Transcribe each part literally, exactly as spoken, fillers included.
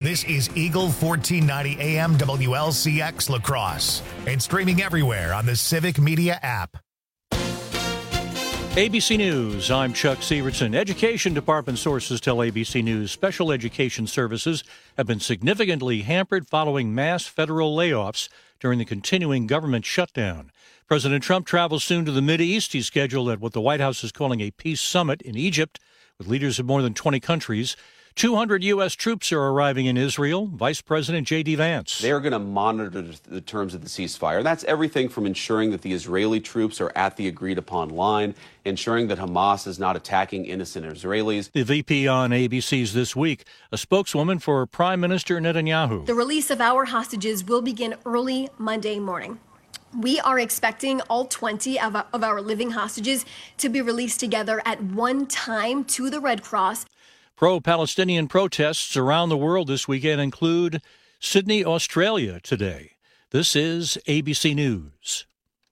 This is Eagle fourteen ninety A M W L C X La Crosse and streaming everywhere on the Civic Media app. A B C News, I'm Chuck Severson. Education department sources tell A B C News special education services have been significantly hampered following mass federal layoffs during the continuing government shutdown. President Trump travels soon to the Mideast. He's scheduled at what the White House is calling a peace summit in Egypt with leaders of more than twenty countries. two hundred U S troops are arriving in Israel. Vice President J D. Vance. They're going to monitor the terms of the ceasefire. That's everything from ensuring that the Israeli troops are at the agreed-upon line, ensuring that Hamas is not attacking innocent Israelis. The V P on A B C's This Week, a spokeswoman for Prime Minister Netanyahu. The release of our hostages will begin early Monday morning. We are expecting all twenty of our, of our living hostages to be released together at one time to the Red Cross. Pro-Palestinian protests around the world this weekend include Sydney, Australia today. This is A B C News.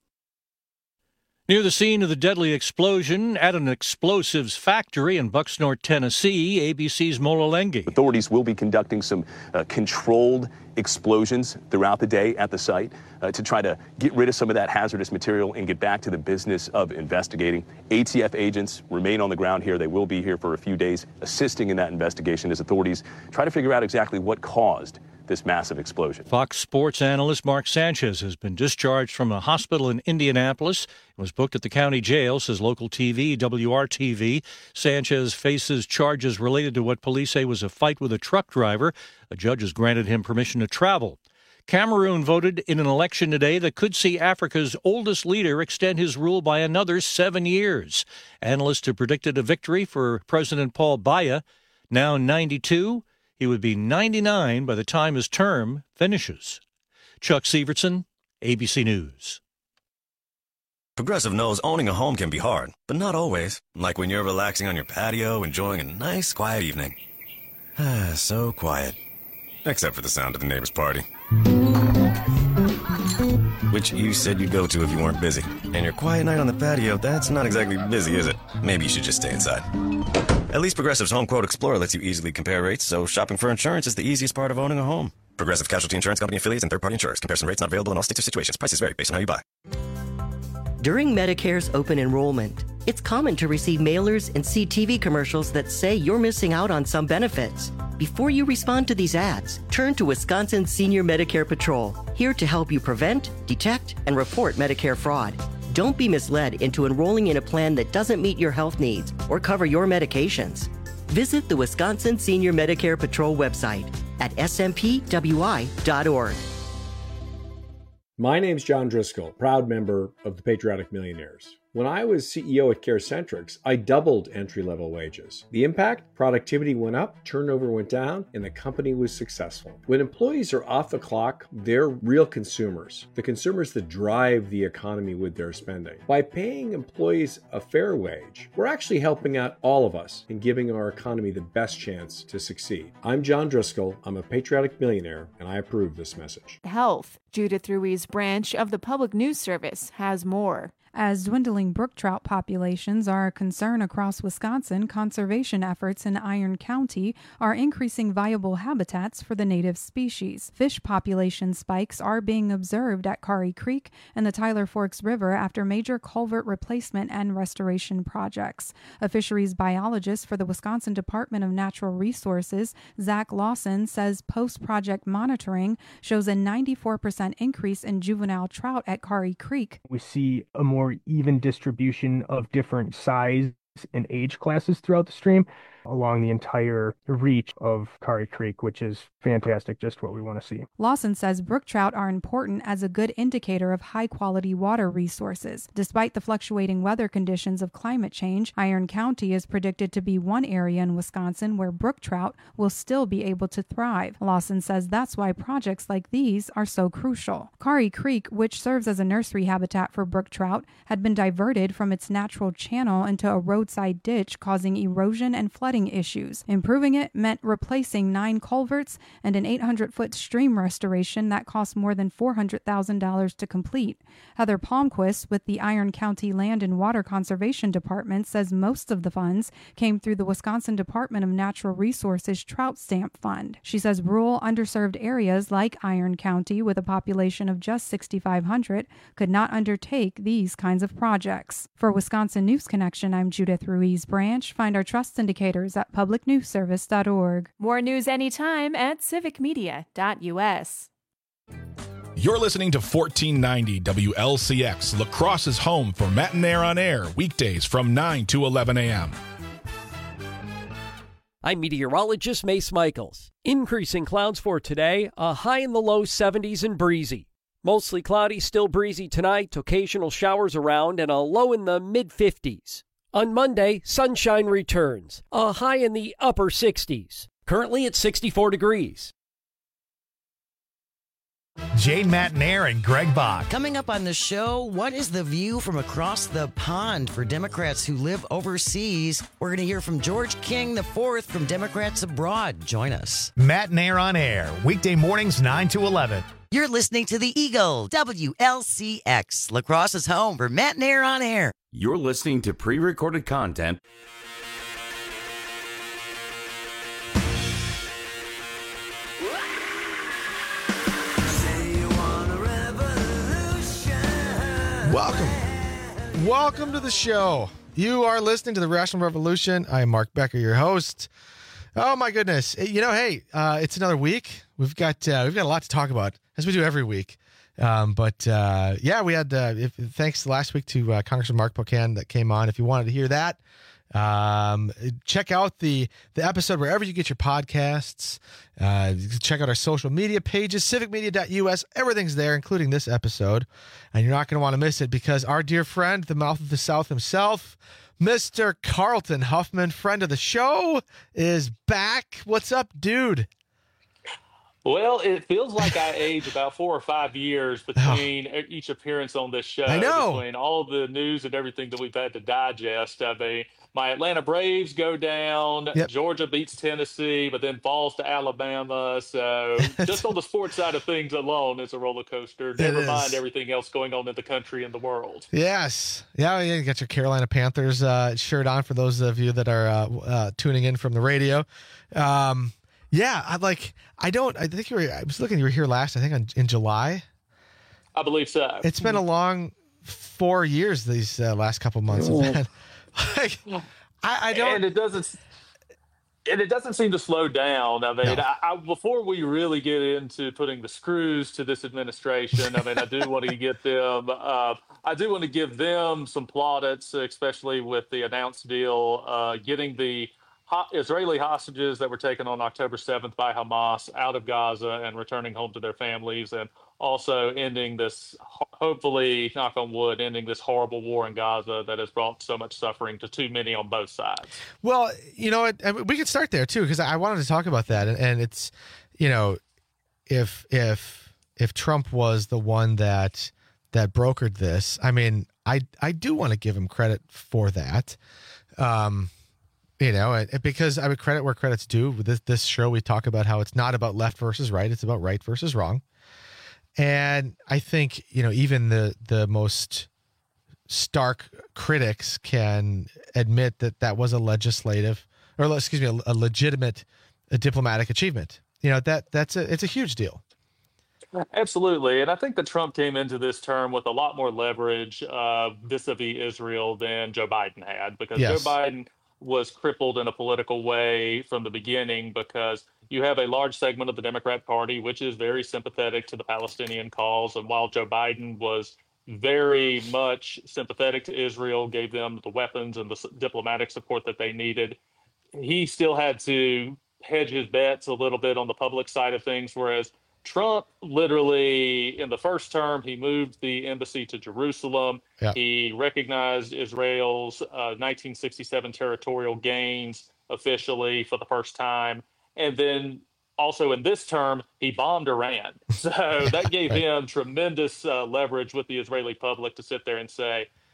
Near the scene of the deadly explosion at an explosives factory in Bucksnort, Tennessee, A B C's Mola Lenghi. Authorities will be conducting some uh, controlled explosions throughout the day at the site uh, to try to get rid of some of that hazardous material and get back to the business of investigating. A T F agents remain on the ground here. They will be here for a few days assisting in that investigation as authorities try to figure out exactly what caused this massive explosion. Fox Sports analyst Mark Sanchez has been discharged from a hospital in Indianapolis and was booked at the county jail, says local T V, W R T V. Sanchez faces charges related to what police say was a fight with a truck driver. A judge has granted him permission to travel. Cameroon voted in an election today that could see Africa's oldest leader extend his rule by another seven years. Analysts have predicted a victory for President Paul Biya, now ninety-two. He would be ninety-nine by the time his term finishes. Chuck Severson, A B C News. Progressive knows owning a home can be hard, but not always. Like when you're relaxing on your patio, enjoying a nice, quiet evening. Ah, so quiet. Except for the sound of the neighbor's party. Which you said you'd go to if you weren't busy. And your quiet night on the patio, that's not exactly busy, is it? Maybe you should just stay inside. At least Progressive's Home Quote Explorer lets you easily compare rates, so shopping for insurance is the easiest part of owning a home. Progressive Casualty Insurance Company affiliates and third-party insurers. Comparison rates not available in all states or situations. Prices vary based on how you buy. During Medicare's open enrollment, it's common to receive mailers and see T V commercials that say you're missing out on some benefits. Before you respond to these ads, turn to Wisconsin Senior Medicare Patrol, here to help you prevent, detect, and report Medicare fraud. Don't be misled into enrolling in a plan that doesn't meet your health needs or cover your medications. Visit the Wisconsin Senior Medicare Patrol website at s m p w i dot org. My name's John Driscoll, proud member of the Patriotic Millionaires. When I was C E O at CareCentrix, I doubled entry-level wages. The impact? Productivity went up, turnover went down, and the company was successful. When employees are off the clock, they're real consumers, the consumers that drive the economy with their spending. By paying employees a fair wage, we're actually helping out all of us in giving our economy the best chance to succeed. I'm John Driscoll, I'm a Patriotic Millionaire, and I approve this message. Health. Judith Ruiz branch of the Public News Service has more. As dwindling brook trout populations are a concern across Wisconsin, conservation efforts in Iron County are increasing viable habitats for the native species. Fish population spikes are being observed at Kari Creek and the Tyler Forks River after major culvert replacement and restoration projects. A fisheries biologist for the Wisconsin Department of Natural Resources, Zach Lawson, says post-project monitoring shows a ninety-four percent increase in juvenile trout at Kari Creek. We see a more more even distribution of different size and age classes throughout the stream along the entire reach of Kari Creek, which is fantastic, just what we want to see. Lawson says brook trout are important as a good indicator of high-quality water resources. Despite the fluctuating weather conditions of climate change, Iron County is predicted to be one area in Wisconsin where brook trout will still be able to thrive. Lawson says that's why projects like these are so crucial. Kari Creek, which serves as a nursery habitat for brook trout, had been diverted from its natural channel into a roadside ditch, causing erosion and flooding flooding issues. Improving it meant replacing nine culverts and an eight hundred foot stream restoration that cost more than four hundred thousand dollars to complete. Heather Palmquist with the Iron County Land and Water Conservation Department says most of the funds came through the Wisconsin Department of Natural Resources Trout Stamp Fund. She says rural underserved areas like Iron County, with a population of just sixty-five hundred, could not undertake these kinds of projects. For Wisconsin News Connection, I'm Judith Ruiz Branch. Find our trust indicators at public news service dot org. More news anytime at civic media dot u s. You're listening to fourteen ninety W L C X, La Crosse's home for Matinee on Air, weekdays from nine to eleven a.m. I'm meteorologist Mace Michaels. Increasing clouds for today, a high in the low seventies and breezy. Mostly cloudy, still breezy tonight, occasional showers around, and a low in the mid-fifties. On Monday, sunshine returns, a high in the upper sixties. Currently at sixty-four degrees. Jane Matenaer and Greg Bach. Coming up on the show, what is the view from across the pond for Democrats who live overseas? We're going to hear from George King the fourth from Democrats Abroad. Join us. Matenaer on Air, weekday mornings nine to eleven. You're listening to the Eagle, W L C X, La Crosse's home for Matenaer on Air. You're listening to pre-recorded content. Welcome. Welcome to the show. You are listening to the Rational Revolution. I am Mark Becker, your host. Oh my goodness. You know, hey, uh, it's another week. We've got uh, we've got a lot to talk about, as we do every week. Um, but uh, yeah, we had uh, if, thanks last week to uh, Congressman Mark Pocan that came on. If you wanted to hear that, um, check out the the episode wherever you get your podcasts. Uh, check out our social media pages, civic media dot u s. Everything's there, including this episode. And you're not going to want to miss it because our dear friend, the mouth of the South himself, Mister Carlton Huffman, friend of the show, is back. What's up, dude? Well, it feels like I age about four or five years between oh. each appearance on this show. I know. Between all the news and everything that we've had to digest. I mean, my Atlanta Braves go down, yep. Georgia beats Tennessee, but then falls to Alabama. So just on the sports side of things alone, it's a roller coaster. Never mind everything else going on in the country and the world. Yes. Yeah, you got your Carolina Panthers uh, shirt on for those of you that are uh, uh, tuning in from the radio. Um Yeah, I like. I don't. I think you were. I was looking. You were here last. I think on, in July. I believe so. It's been a long four years. These uh, last couple months have been. Like, I, I don't. And it doesn't. And it doesn't seem to slow down. I mean, no. I, I, before we really get into putting the screws to this administration, I mean, I do want to get them. Uh, I do want to give them some plaudits, especially with the announced deal, uh, getting the Israeli hostages that were taken on October seventh by Hamas out of Gaza and returning home to their families, and also ending this, hopefully, knock on wood, ending this horrible war in Gaza that has brought so much suffering to too many on both sides. Well, you know, we could start there too, because I wanted to talk about that, and it's, you know, if if if Trump was the one that that brokered this, I mean, I I do want to give him credit for that. Um, You know, because I would credit where credit's due. With this, this show, we talk about how it's not about left versus right. It's about right versus wrong. And I think, you know, even the, the most stark critics can admit that that was a legislative, or excuse me, a, a legitimate a diplomatic achievement. You know, that that's a, it's a huge deal. Absolutely. And I think that Trump came into this term with a lot more leverage uh, vis-a-vis Israel than Joe Biden had, because yes. Joe Biden was crippled in a political way from the beginning, because you have a large segment of the Democrat Party which is very sympathetic to the Palestinian cause. And while Joe Biden was very much sympathetic to Israel, gave them the weapons and the diplomatic support that they needed, he still had to hedge his bets a little bit on the public side of things, whereas Trump literally, in the first term, he moved the embassy to Jerusalem. Yeah. He recognized Israel's uh, nineteen sixty-seven territorial gains officially for the first time. And then also in this term, he bombed Iran. So that gave right. him tremendous uh, leverage with the Israeli public to sit there and say,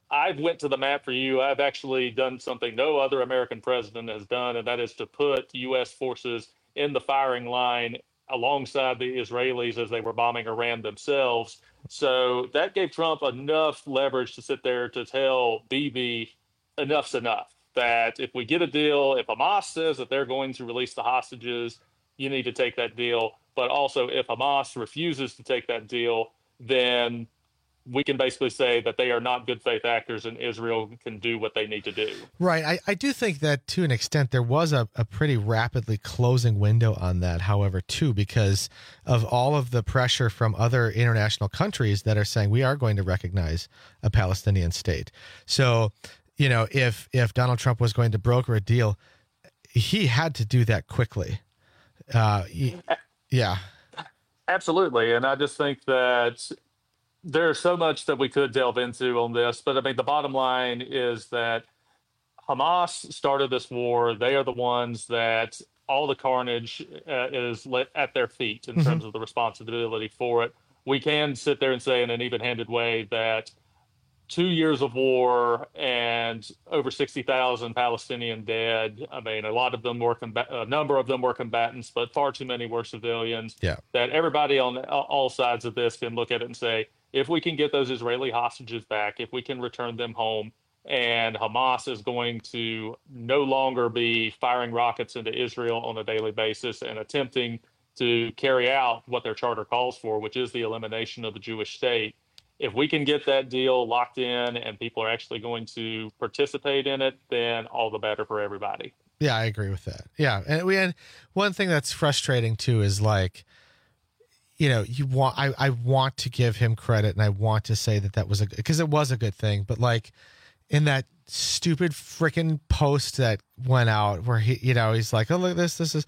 I've went to the map for you. I've actually done something no other American president has done, and that is to put U S forces in the firing line alongside the Israelis as they were bombing Iran themselves. So that gave Trump enough leverage to sit there to tell Bibi enough's enough, that if we get a deal, if Hamas says that they're going to release the hostages, you need to take that deal. But also, if Hamas refuses to take that deal, then we can basically say that they are not good faith actors and Israel can do what they need to do. Right. I, I do think that to an extent there was a, a pretty rapidly closing window on that, however, too, because of all of the pressure from other international countries that are saying we are going to recognize a Palestinian state. So, you know, if if Donald Trump was going to broker a deal, he had to do that quickly. Uh, he, yeah. Absolutely. And I just think that there's so much that we could delve into on this, but I mean, the bottom line is that Hamas started this war. They are the ones that all the carnage uh, is let at their feet in mm-hmm. terms of the responsibility for it. We can sit there and say in an even-handed way that two years of war and over sixty thousand Palestinian dead. I mean, a lot of them were, combat- a number of them were combatants, but far too many were civilians. Yeah. That everybody on all sides of this can look at it and say, if we can get those Israeli hostages back, if we can return them home, and Hamas is going to no longer be firing rockets into Israel on a daily basis and attempting to carry out what their charter calls for, which is the elimination of the Jewish state. If we can get that deal locked in and people are actually going to participate in it, then all the better for everybody. Yeah, I agree with that. Yeah. And we had one thing that's frustrating too is like, you know, you want, I, I want to give him credit and I want to say that that was a, because it was a good thing, but like in that stupid freaking post that went out where he, you know, he's like, oh, look at this, this is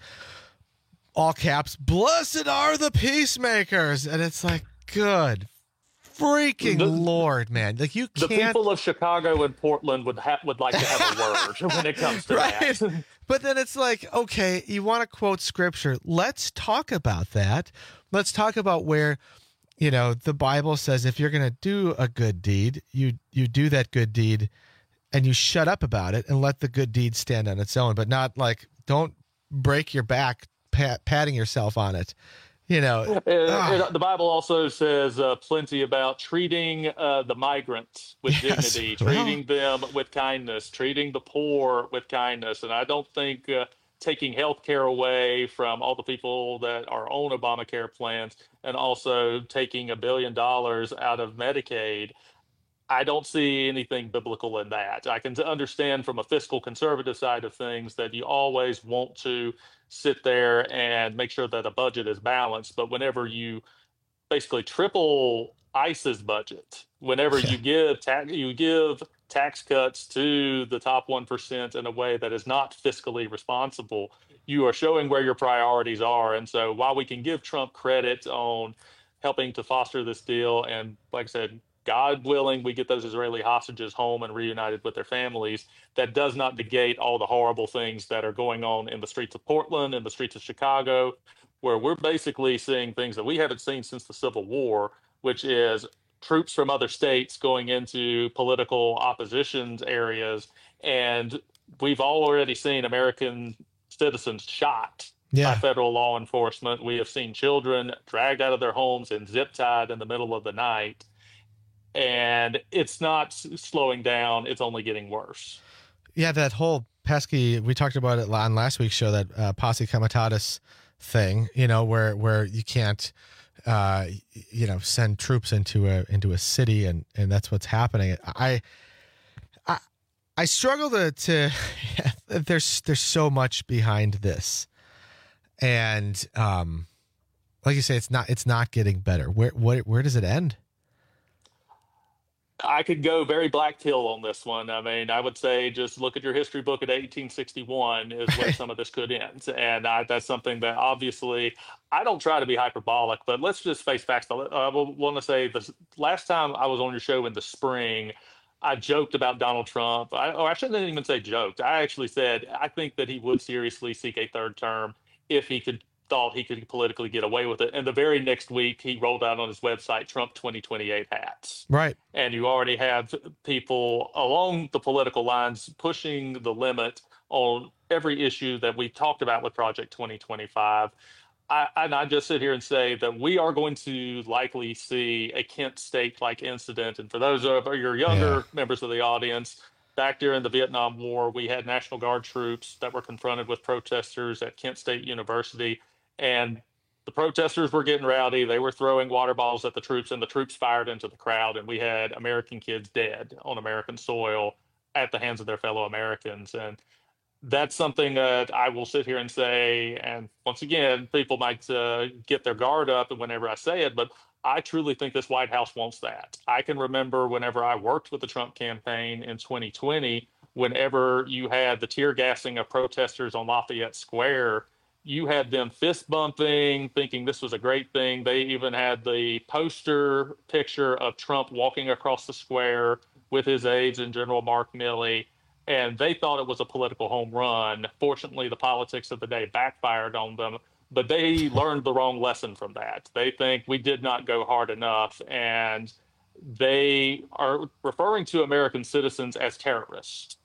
all caps, blessed are the peacemakers. And it's like, good freaking the, Lord, man. Like you can't. The people of Chicago and Portland would have, would like to have a word when it comes to right? that. But then it's like, okay, you want to quote scripture. Let's talk about that. Let's talk about where, you know, the Bible says if you're going to do a good deed, you you do that good deed and you shut up about it and let the good deed stand on its own, but not like don't break your back pat, patting yourself on it. You know, it, it, the Bible also says uh, plenty about treating uh, the migrants with yes. dignity, treating well. them with kindness, treating the poor with kindness. And I don't think uh, taking health care away from all the people that are on Obamacare plans and also taking a billion dollars out of Medicaid, I don't see anything biblical in that. I can understand from a fiscal conservative side of things that you always want to sit there and make sure that a budget is balanced. But whenever you basically triple ICE's budget, whenever you give tax, you give tax cuts to the top one percent in a way that is not fiscally responsible, you are showing where your priorities are. And so while we can give Trump credit on helping to foster this deal, and like I said, God willing, we get those Israeli hostages home and reunited with their families, that does not negate all the horrible things that are going on in the streets of Portland, in the streets of Chicago, where we're basically seeing things that we haven't seen since the Civil War, which is troops from other states going into political opposition areas. And we've already seen American citizens shot yeah. by federal law enforcement. We have seen children dragged out of their homes and zip-tied in the middle of the night. And it's not slowing down. It's only getting worse. Yeah, that whole pesky, we talked about it on last week's show, that uh, posse comitatus thing, you know, where where you can't, uh, you know, send troops into a into a city, and, and that's what's happening. I I, I struggle to, to there's there's so much behind this. And um, like you say, it's not it's not getting better. Where where where does it end? I could go very Black Hill on this one. I mean, I would say just look at your history book at eighteen sixty-one is where some of this could end. And I, that's something that obviously I don't try to be hyperbolic, but let's just face facts. I uh, want to say the last time I was on your show in the spring, I joked about Donald Trump. I, or I shouldn't even say joked. I actually said I think that he would seriously seek a third term if he could thought he could politically get away with it. And the very next week, he rolled out on his website Trump twenty twenty-eight hats. Right. And you already have people along the political lines pushing the limit on every issue that we talked about with Project twenty twenty-five. I, and I just sit here and say that we are going to likely see a Kent State-like incident. And for those of your younger yeah. members of the audience, back during the Vietnam War, we had National Guard troops that were confronted with protesters at Kent State University. And the protesters were getting rowdy. They were throwing water bottles at the troops, and the troops fired into the crowd. And we had American kids dead on American soil at the hands of their fellow Americans. And that's something that I will sit here and say, and once again, people might uh, get their guard up whenever I say it, but I truly think this White House wants that. I can remember whenever I worked with the Trump campaign in twenty twenty, whenever you had the tear gassing of protesters on Lafayette Square, you had them fist bumping, thinking this was a great thing. They even had the poster picture of Trump walking across the square with his aides and General Mark Milley. And they thought it was a political home run. Fortunately, the politics of the day backfired on them, but they learned the wrong lesson from that. They think we did not go hard enough, and they are referring to American citizens as terrorists.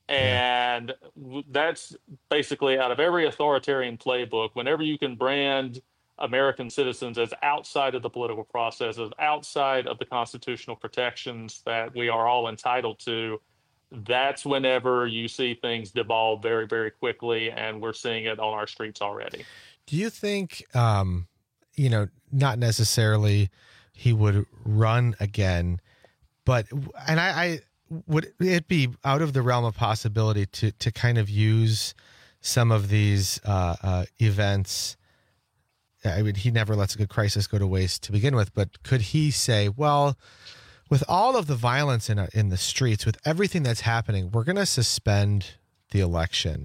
And that's basically out of every authoritarian playbook. Whenever you can brand American citizens as outside of the political process, as outside of the constitutional protections that we are all entitled to, that's whenever you see things devolve very, very quickly, and we're seeing it on our streets already. Do you think, um, you know, not necessarily he would run again, but, and I, I would it be out of the realm of possibility to, to kind of use some of these uh, uh, events? I mean, he never lets a good crisis go to waste to begin with, but could he say, well, with all of the violence in in the streets, with everything that's happening, we're going to suspend the election,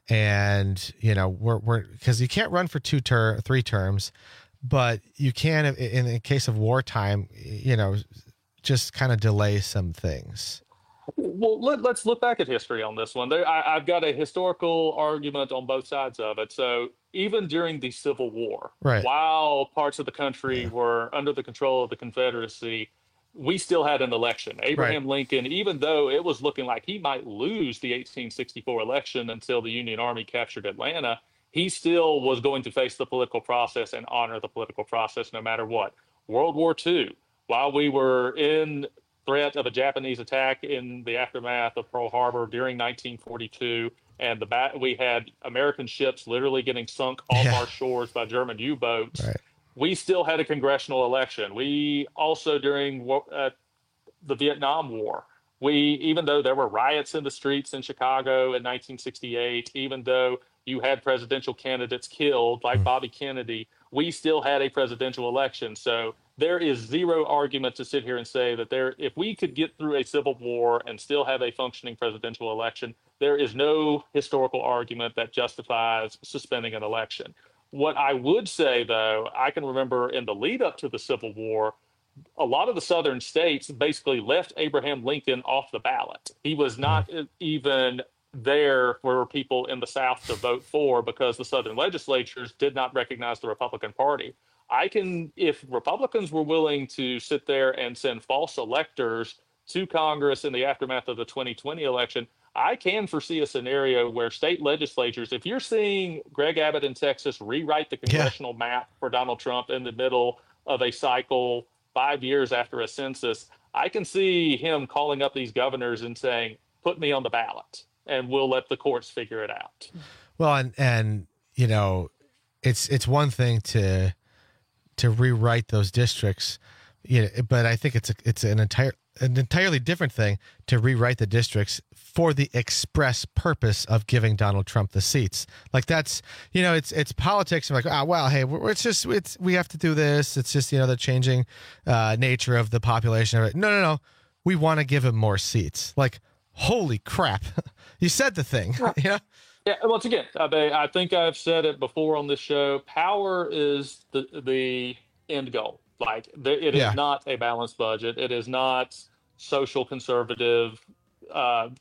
and you know we're we're because you can't run for two ter three terms, but you can in the case of wartime, you know, just kind of delay some things. Well, let, let's look back at history on this one. There, I, I've got a historical argument on both sides of it. So even during the Civil War, right. while parts of the country yeah. were under the control of the Confederacy, we still had an election. Abraham right. Lincoln, even though it was looking like he might lose the eighteen sixty-four election until the Union Army captured Atlanta, he still was going to face the political process and honor the political process no matter what. World War Two, while we were in threat of a Japanese attack in the aftermath of Pearl Harbor during nineteen forty-two, and the bat we had American ships literally getting sunk off yeah. our shores by German U-boats. Right. We still had a congressional election. We also, during uh, the Vietnam War, we, even though there were riots in the streets in Chicago in nineteen sixty-eight, even though you had presidential candidates killed like mm. Bobby Kennedy, we still had a presidential election. So there is zero argument to sit here and say that there, if we could get through a civil war and still have a functioning presidential election, there is no historical argument that justifies suspending an election. What I would say, though, I can remember in the lead up to the Civil War, a lot of the southern states basically left Abraham Lincoln off the ballot. He was not even there for people in the South to vote for because the southern legislatures did not recognize the Republican Party. I can, if Republicans were willing to sit there and send false electors to Congress in the aftermath of the twenty twenty election, I can foresee a scenario where state legislatures, if you're seeing Greg Abbott in Texas rewrite the congressional yeah. map for Donald Trump in the middle of a cycle five years after a census, I can see him calling up these governors and saying, put me on the ballot and we'll let the courts figure it out. Well, and, and you know, it's it's one thing to to rewrite those districts, you know, but I think it's a, it's an entire an entirely different thing to rewrite the districts for the express purpose of giving Donald Trump the seats. Like that's, you know, it's, it's politics. I'm like, ah, oh, well, hey, we're, it's just, it's, we have to do this. It's just, you know, the changing uh, nature of the population. No, no, no. We want to give him more seats. Like, holy crap. You said the thing. Yeah. Yeah. Yeah. Once again, I, I think I've said it before on this show. Power is the, the end goal. Like it yeah. is not a balanced budget. It is not social conservative. Uh,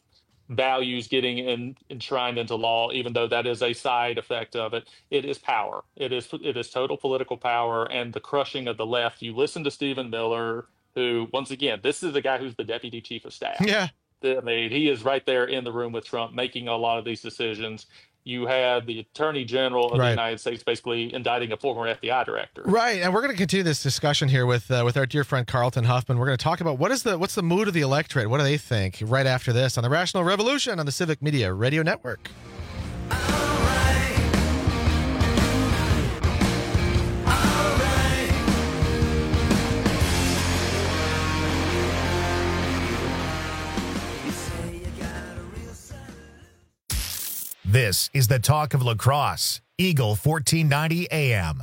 values getting in, enshrined into law, even though that is a side effect of it. It is power. It is it is total political power and the crushing of the left. You listen to Stephen Miller, who, once again, this is the guy who's the deputy chief of staff. Yeah. I mean, he is right there in the room with Trump making a lot of these decisions. You have the Attorney General of Right. the United States basically indicting a former F B I director. Right, and we're going to continue this discussion here with uh, with our dear friend Carlton Huffman. We're going to talk about what is the what's the mood of the electorate. What do they think? Right after this on the Rational Revolution on the Civic Media Radio Network. This is the talk of La Crosse, Eagle fourteen ninety A M.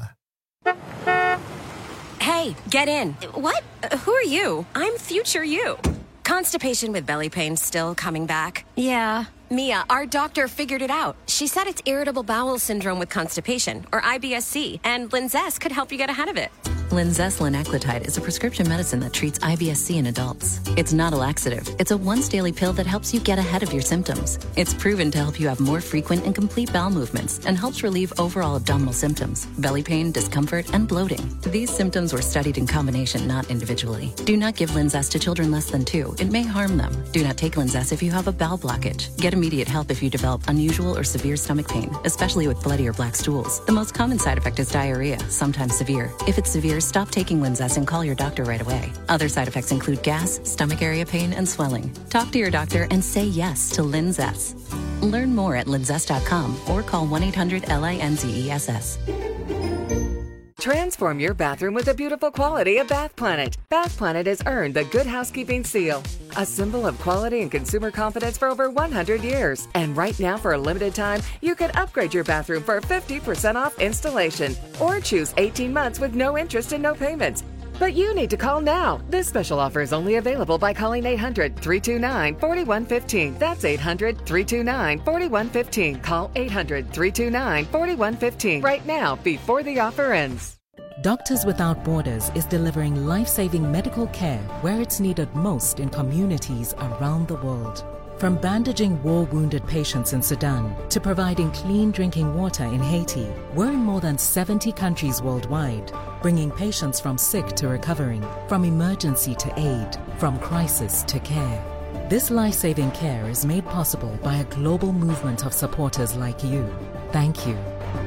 Hey, get in. What? Uh, Who are you? I'm future you. Constipation with belly pain still coming back? Yeah. Mia, our doctor figured it out. She said it's irritable bowel syndrome with constipation, or I B S C, and Linzess could help you get ahead of it. Linzess linaclotide is a prescription medicine that treats I B S C in adults. It's not a laxative. It's a once-daily pill that helps you get ahead of your symptoms. It's proven to help you have more frequent and complete bowel movements and helps relieve overall abdominal symptoms, belly pain, discomfort, and bloating. These symptoms were studied in combination, not individually. Do not give Linzess to children less than two. It may harm them. Do not take Linzess if you have a bowel blockage. Get immediate help if you develop unusual or severe stomach pain, especially with bloody or black stools. The most common side effect is diarrhea, sometimes severe. If it's severe, stop taking Linzess and call your doctor right away. Other side effects include gas, stomach area pain, and swelling. Talk to your doctor and say yes to Linzess. Learn more at linzess dot com or call one eight hundred L I N Z E S S. Transform your bathroom with the beautiful quality of Bath Planet. Bath Planet has earned the Good Housekeeping seal, a symbol of quality and consumer confidence for over one hundred years. And right now, for a limited time, you can upgrade your bathroom for fifty percent off installation or choose eighteen months with no interest and no payments. But you need to call now. This special offer is only available by calling eight hundred, three two nine, four one one five. That's eight hundred, three two nine, four one one five. Call eight hundred, three two nine, four one one five right now before the offer ends. Doctors Without Borders is delivering life-saving medical care where it's needed most in communities around the world. From bandaging war-wounded patients in Sudan to providing clean drinking water in Haiti, we're in more than seventy countries worldwide, bringing patients from sick to recovering, from emergency to aid, from crisis to care. This life-saving care is made possible by a global movement of supporters like you. Thank you.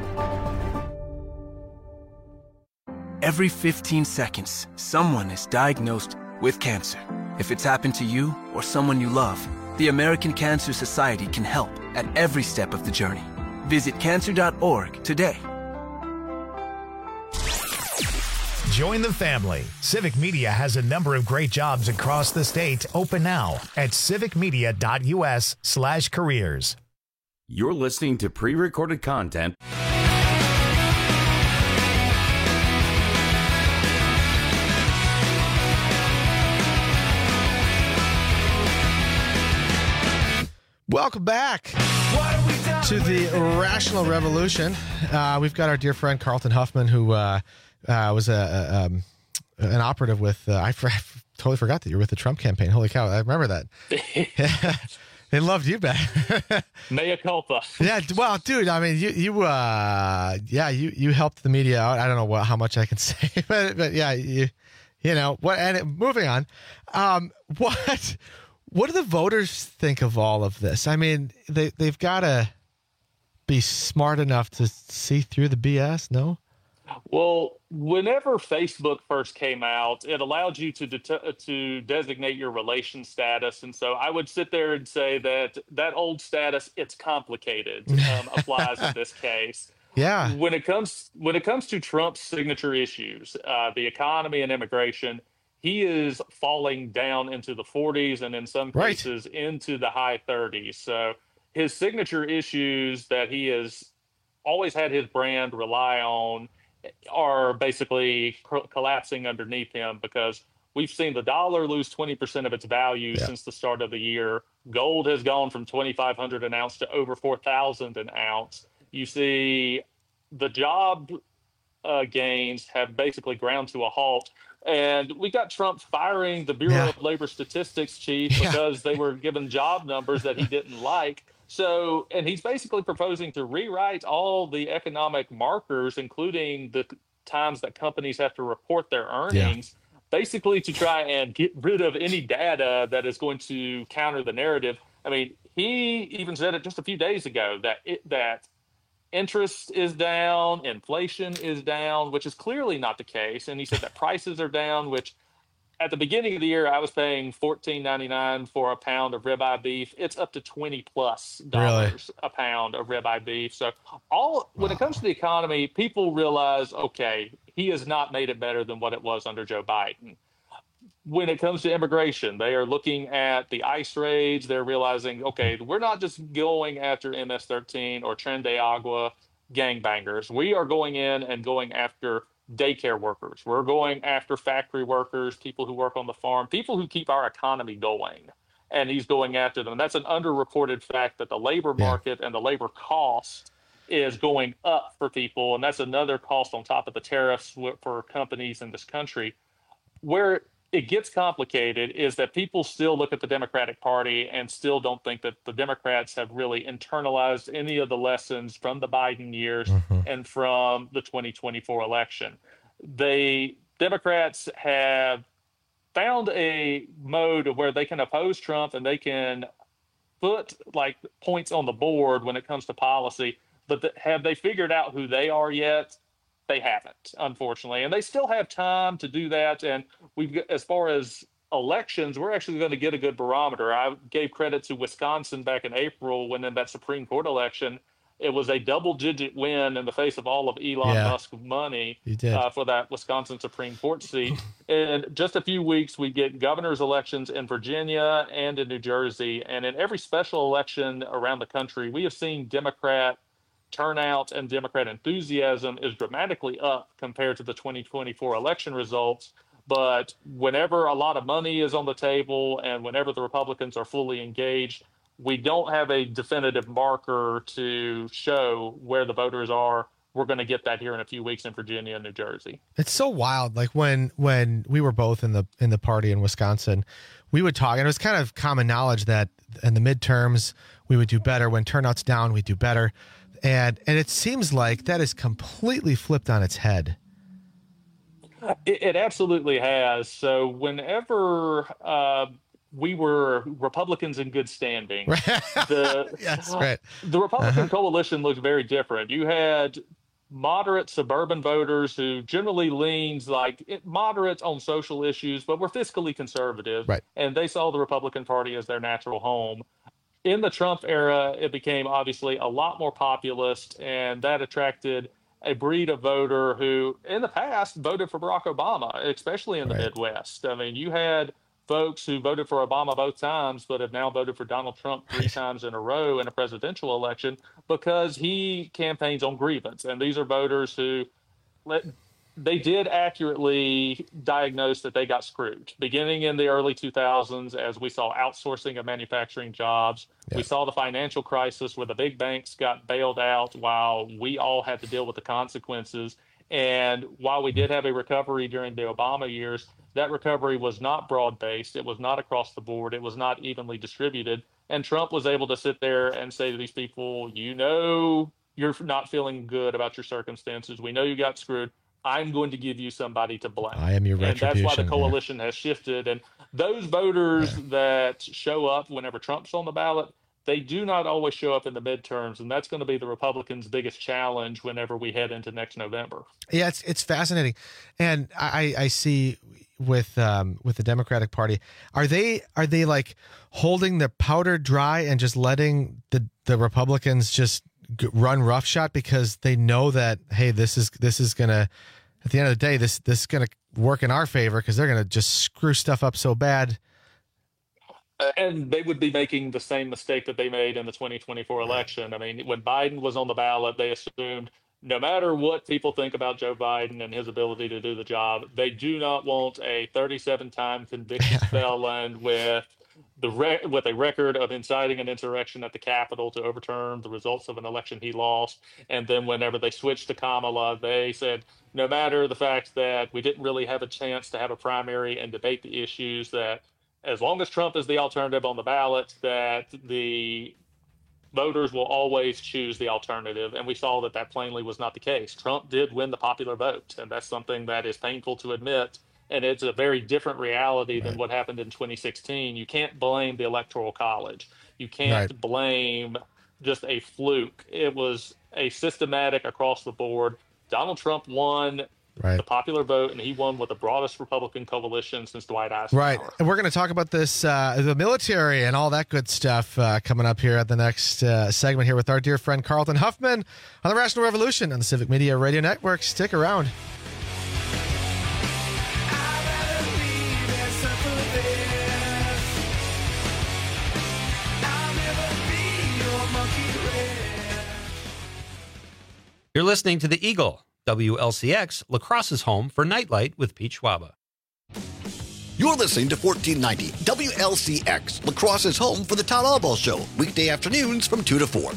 Every fifteen seconds, someone is diagnosed with cancer. If it's happened to you or someone you love, the American Cancer Society can help at every step of the journey. Visit cancer dot org today. Join the family. Civic Media has a number of great jobs across the state open now at civicmedia dot U S slash careers. You're listening to pre-recorded content. Welcome back to the Rational Revolution. Uh, we've got our dear friend Carlton Huffman, who uh, uh, was a, a um, an operative with. Uh, I, for, I totally forgot that you were with the Trump campaign. Holy cow! I remember that. They loved you back. Mea culpa. Yeah, well, dude. I mean, you you uh, yeah, you you helped the media out. I don't know what how much I can say, but but yeah, you you know what? And it, moving on, um, what. What do the voters think of all of this? I mean, they, they've got to be smart enough to see through the B S, no? Well, whenever Facebook first came out, it allowed you to det- to designate your relation status. And so I would sit there and say that that old status, it's complicated, um, applies in this case. Yeah. When it comes when it comes to Trump's signature issues, uh, the economy and immigration, he is falling down into the forties and in some Right. cases into the high thirties. So his signature issues that he has always had his brand rely on are basically co- collapsing underneath him because we've seen the dollar lose twenty percent of its value Yeah. since the start of the year. Gold has gone from twenty-five hundred an ounce to over four thousand an ounce. You see the job uh, gains have basically ground to a halt. And we got Trump firing the Bureau Yeah. of Labor Statistics chief Yeah. because they were given job numbers that he didn't like. So, and he's basically proposing to rewrite all the economic markers, including the times that companies have to report their earnings, basically to try and get rid of any data that is going to counter the narrative. I mean, he even said it just a few days ago that it, that interest is down, inflation is down, which is clearly not the case. And he said that prices are down, which at the beginning of the year, I was paying fourteen ninety-nine for a pound of ribeye beef. It's up to twenty plus dollars a pound of ribeye beef. So all when it comes to the economy, people realize, okay, he has not made it better than what it was under Joe Biden. When it comes to immigration, they are looking at the ICE raids. They're realizing, okay, we're not just going after M S thirteen or Tren de Agua gangbangers. We are going in and going after daycare workers. We're going after factory workers, people who work on the farm, people who keep our economy going. And he's going after them. That's an underreported fact that the labor market and the labor cost is going up for people. And that's another cost on top of the tariffs for companies in this country. Where it gets complicated is that people still look at the Democratic Party and still don't think that the Democrats have really internalized any of the lessons from the Biden years mm-hmm. and from the twenty twenty-four election. The Democrats have found a mode where they can oppose Trump and they can put like points on the board when it comes to policy, but the, have they figured out who they are yet? They haven't, unfortunately, and they still have time to do that. And we've, as far as elections, we're actually going to get a good barometer. I gave credit to Wisconsin back in April when in that Supreme Court election, it was a double-digit win in the face of all of Elon Yeah. Musk's money You did. uh, for that Wisconsin Supreme Court seat. In just a few weeks, we get governor's elections in Virginia and in New Jersey, and in every special election around the country, we have seen Democrat turnout and Democrat enthusiasm is dramatically up compared to the twenty twenty-four election results. But whenever a lot of money is on the table and whenever the Republicans are fully engaged, we don't have a definitive marker to show where the voters are. We're going to get that here in a few weeks in Virginia and New Jersey. It's so wild. Like when when we were both in the in the party in Wisconsin, we would talk, and it was kind of common knowledge that in the midterms we would do better. When turnout's down, we do better. And and it seems like that is completely flipped on its head. It, it absolutely has. So whenever uh, we were Republicans in good standing, the, yes, right. the Republican Uh-huh. coalition looked very different. You had moderate suburban voters who generally leans like it, moderate on social issues, but were fiscally conservative. Right. And they saw the Republican Party as their natural home. In the Trump era, it became obviously a lot more populist, and that attracted a breed of voter who in the past voted for Barack Obama, especially in the Right. Midwest. I mean, you had folks who voted for Obama both times, but have now voted for Donald Trump three times in a row in a presidential election because he campaigns on grievance. And these are voters who let, they did accurately diagnose that they got screwed. Beginning in the early two thousands, as we saw outsourcing of manufacturing jobs, Yeah. we saw the financial crisis where the big banks got bailed out while we all had to deal with the consequences. And while we did have a recovery during the Obama years, that recovery was not broad-based. It was not across the board. It was not evenly distributed. And Trump was able to sit there and say to these people, you know, you're not feeling good about your circumstances. We know you got screwed. I'm going to give you somebody to blame. I am your And that's why the retribution, yeah. coalition has shifted. And those voters that show up whenever Trump's on the ballot, they do not always show up in the midterms. And that's going to be the Republicans' biggest challenge whenever we head into next November. Yeah, it's it's fascinating, and I I see with um with the Democratic Party, are they are they like holding the powder dry and just letting the the Republicans just g- run roughshod because they know that, hey, this is this is gonna at the end of the day this this is gonna work in our favor because they're gonna just screw stuff up so bad. And they would be making the same mistake that they made in the twenty twenty-four election. I mean, when Biden was on the ballot, they assumed no matter what people think about Joe Biden and his ability to do the job, they do not want a thirty-seven time convicted felon with the re- with a record of inciting an insurrection at the Capitol to overturn the results of an election he lost. And then whenever they switched to Kamala, they said, no matter the fact that we didn't really have a chance to have a primary and debate the issues, that as long as Trump is the alternative on the ballot, that the voters will always choose the alternative. And we saw that that plainly was not the case. Trump did win the popular vote, and that's something that is painful to admit. And it's a very different reality than right. what happened in twenty sixteen. You can't blame the Electoral College. You can't right. blame just a fluke. It was a systematic across the board. Donald Trump won right. the popular vote, and he won with the broadest Republican coalition since Dwight Eisenhower. Right. And we're going to talk about this, uh, the military and all that good stuff uh, coming up here at the next uh, segment here with our dear friend Carlton Huffman on the Rational Revolution on the Civic Media Radio Network. Stick around. You're listening to The Eagle, W L C X, La Crosse's home for Nightlight with Pete Schwaba. You're listening to fourteen ninety W L C X, La Crosse's home for the Todd Albaugh Show, weekday afternoons from two to four.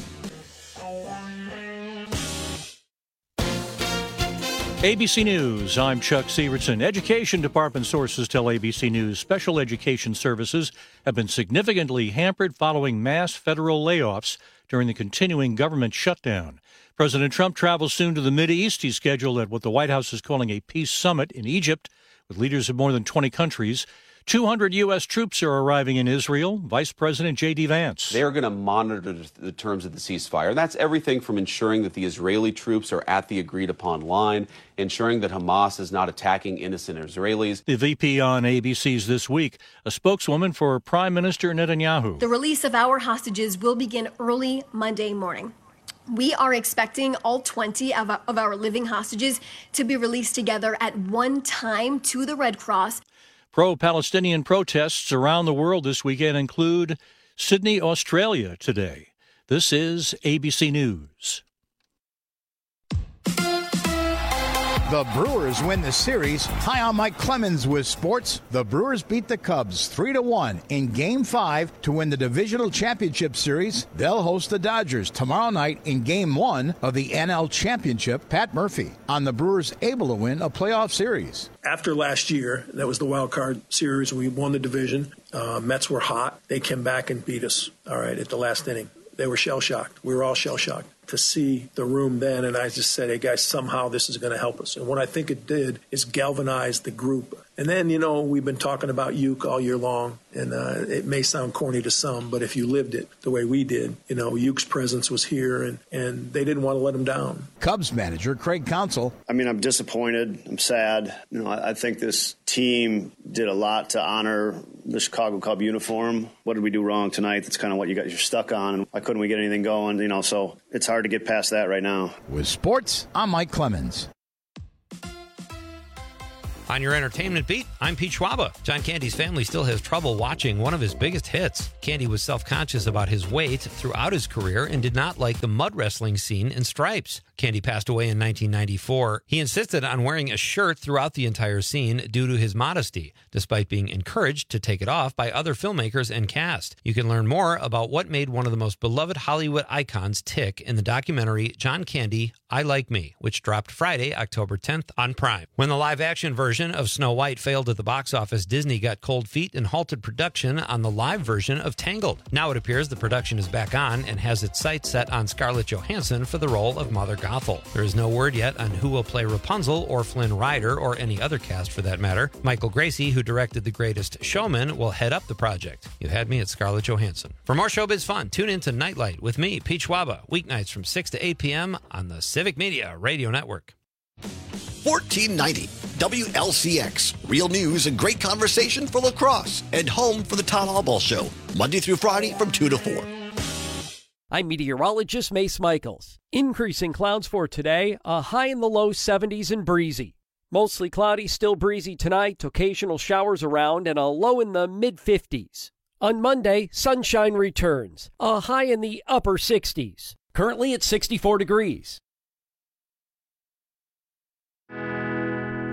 A B C News, I'm Chuck Sievertson. Education department sources tell A B C News special education services have been significantly hampered following mass federal layoffs during the continuing government shutdown. President Trump travels soon to the Mideast. He's scheduled at what the White House is calling a peace summit in Egypt with leaders of more than twenty countries. two hundred U S troops are arriving in Israel. Vice President J D. Vance. They are going to monitor the terms of the ceasefire. And that's everything from ensuring that the Israeli troops are at the agreed-upon line, ensuring that Hamas is not attacking innocent Israelis. The V P on A B C's This Week, a spokeswoman for Prime Minister Netanyahu. The release of our hostages will begin early Monday morning. We are expecting all twenty of our, of our living hostages to be released together at one time to the Red Cross. Pro-Palestinian protests around the world this weekend include Sydney, Australia today. This is A B C News. The Brewers win the series. Hi, I'm Mike Clemens with sports. The Brewers beat the Cubs three to one in Game five to win the Divisional Championship Series. They'll host the Dodgers tomorrow night in Game one of the N L Championship. Pat Murphy on the Brewers able to win a playoff series. After last year, that was the wild card series. We won the division. Uh, Mets were hot. They came back and beat us, all right, at the last inning. They were shell-shocked. We were all shell-shocked to see the room then, and I just said, hey, guys, somehow this is going to help us. And what I think it did is galvanize the group. And then, you know, we've been talking about Uke all year long, and uh, it may sound corny to some, but if you lived it the way we did, you know, Uke's presence was here, and, and they didn't want to let him down. Cubs manager Craig Counsell. I mean, I'm disappointed. I'm sad. You know, I, I think this team did a lot to honor the Chicago Cub uniform. What did we do wrong tonight? That's kind of what you got, you're stuck on. And why couldn't we get anything going? You know, so it's hard to get past that right now. With sports, I'm Mike Clemens. On your entertainment beat, I'm Pete Schwaba. John Candy's family still has trouble watching one of his biggest hits. Candy was self-conscious about his weight throughout his career and did not like the mud wrestling scene in Stripes. Candy passed away in nineteen ninety-four. He insisted on wearing a shirt throughout the entire scene due to his modesty, despite being encouraged to take it off by other filmmakers and cast. You can learn more about what made one of the most beloved Hollywood icons tick in the documentary John Candy, I Like Me, which dropped Friday, October tenth on Prime. When the live-action version of Snow White failed at the box office, Disney got cold feet and halted production on the live version of Tangled. Now it appears the production is back on and has its sights set on Scarlett Johansson for the role of Mother Gothel. There is no word yet on who will play Rapunzel or Flynn Rider or any other cast for that matter. Michael Gracie, who directed The Greatest Showman, will head up the project. You had me at Scarlett Johansson. For more showbiz fun, tune in to Nightlight with me, Pete Schwaba, weeknights from six to eight p.m. on the Civic Media Radio Network. fourteen ninety W L C X. Real news and great conversation for La Crosse and home for the Todd Albaugh Show. Monday through Friday from two to four. I'm meteorologist Mace Michaels. Increasing clouds for today, a high in the low seventies and breezy. Mostly cloudy, still breezy tonight, occasional showers around, and a low in the mid-fifties. On Monday, sunshine returns, a high in the upper sixties. Currently at sixty-four degrees.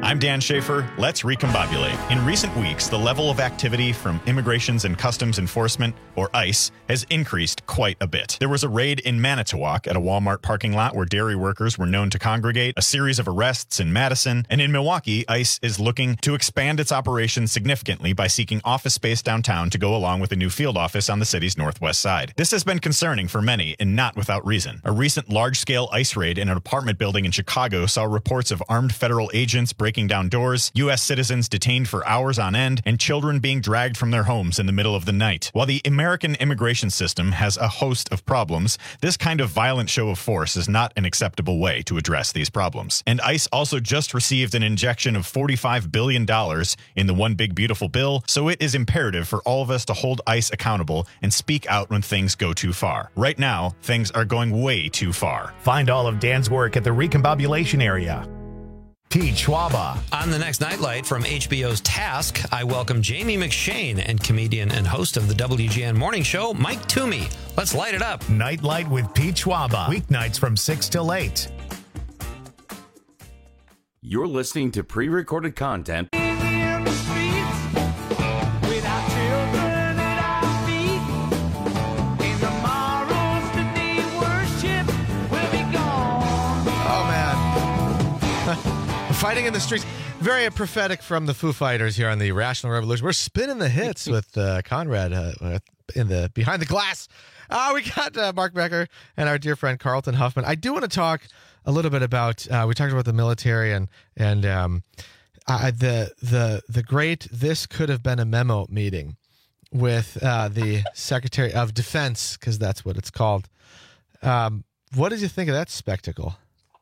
I'm Dan Schaefer. Let's recombobulate. In recent weeks, the level of activity from Immigrations and Customs Enforcement, or ICE, has increased quite a bit. There was a raid in Manitowoc at a Walmart parking lot where dairy workers were known to congregate, a series of arrests in Madison, and in Milwaukee, ICE is looking to expand its operations significantly by seeking office space downtown to go along with a new field office on the city's northwest side. This has been concerning for many, and not without reason. A recent large-scale ICE raid in an apartment building in Chicago saw reports of armed federal agents breaking breaking down doors, U S citizens detained for hours on end, and children being dragged from their homes in the middle of the night. While the American immigration system has a host of problems, this kind of violent show of force is not an acceptable way to address these problems. And ICE also just received an injection of forty-five billion dollars in the One Big Beautiful Bill, so it is imperative for all of us to hold ICE accountable and speak out when things go too far. Right now, things are going way too far. Find all of Dan's work at the Recombobulation Area. Pete Schwaba. On the next Nightlight from H B O's Task, I welcome Jamie McShane and comedian and host of the W G N Morning Show, Mike Toomey. Let's light it up. Nightlight with Pete Schwaba. Weeknights from six till eight. You're listening to pre-recorded content. Fighting in the streets. Very prophetic from the Foo Fighters here on the Rational Revolution. We're spinning the hits with uh, Conrad uh, in the behind the glass. Uh, we got uh, Mark Becker and our dear friend Carlton Huffman. I do want to talk a little bit about. Uh, we talked about the military and and um, uh, the the the great. This could have been a memo meeting with uh, the Secretary of Defense, because that's what it's called. Um, what did you think of that spectacle?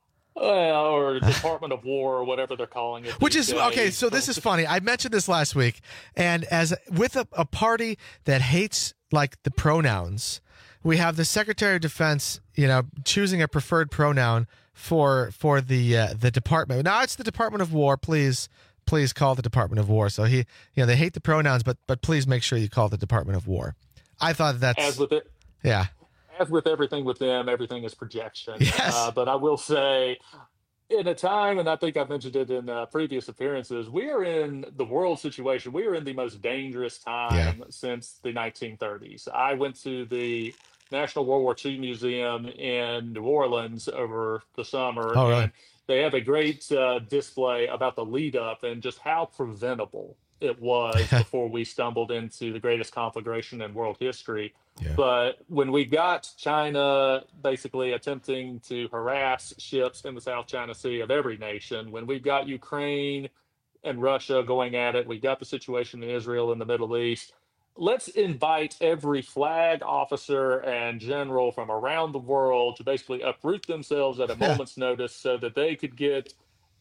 Well, or Department of War, or whatever they're calling it. Which is, days. okay, so this is funny. I mentioned this last week, and as with a, a party that hates, like, the pronouns, we have the Secretary of Defense, you know, choosing a preferred pronoun for for the uh, the department. Now, it's the Department of War. Please, please call the Department of War. So he, you know, they hate the pronouns, but but please make sure you call the Department of War. I thought that's... As with it. Yeah. As with everything with them, everything is projection. Yes. Uh, but I will say, in a time, and I think I've mentioned it in uh, previous appearances, we are in the world situation. We are in the most dangerous time yeah. since the nineteen thirties. I went to the National World War Two Museum in New Orleans over the summer. Oh, really? And they have a great uh, display about the lead up and just how preventable it was before we stumbled into the greatest conflagration in world history. Yeah. But when we got China basically attempting to harass ships in the South China Sea of every nation, when we've got Ukraine and Russia going at it, we've got the situation in Israel and the Middle East, let's invite every flag officer and general from around the world to basically uproot themselves at a moment's notice so that they could get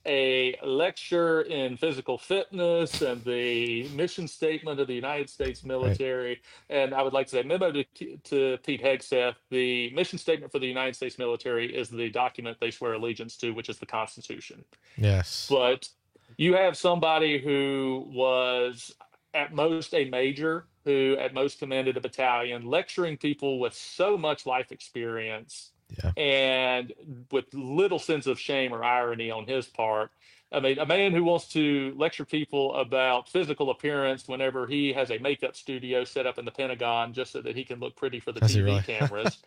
a lecture in physical fitness and the mission statement of the United States military. Right. And I would like to say, memo to, to Pete Hegseth, the mission statement for the United States military is the document they swear allegiance to, which is the Constitution. Yes. But you have somebody who was at most a major, who at most commanded a battalion, lecturing people with so much life experience. Yeah. And with little sense of shame or irony on his part. I mean, a man who wants to lecture people about physical appearance whenever he has a makeup studio set up in the Pentagon just so that he can look pretty for the Does T V really? cameras.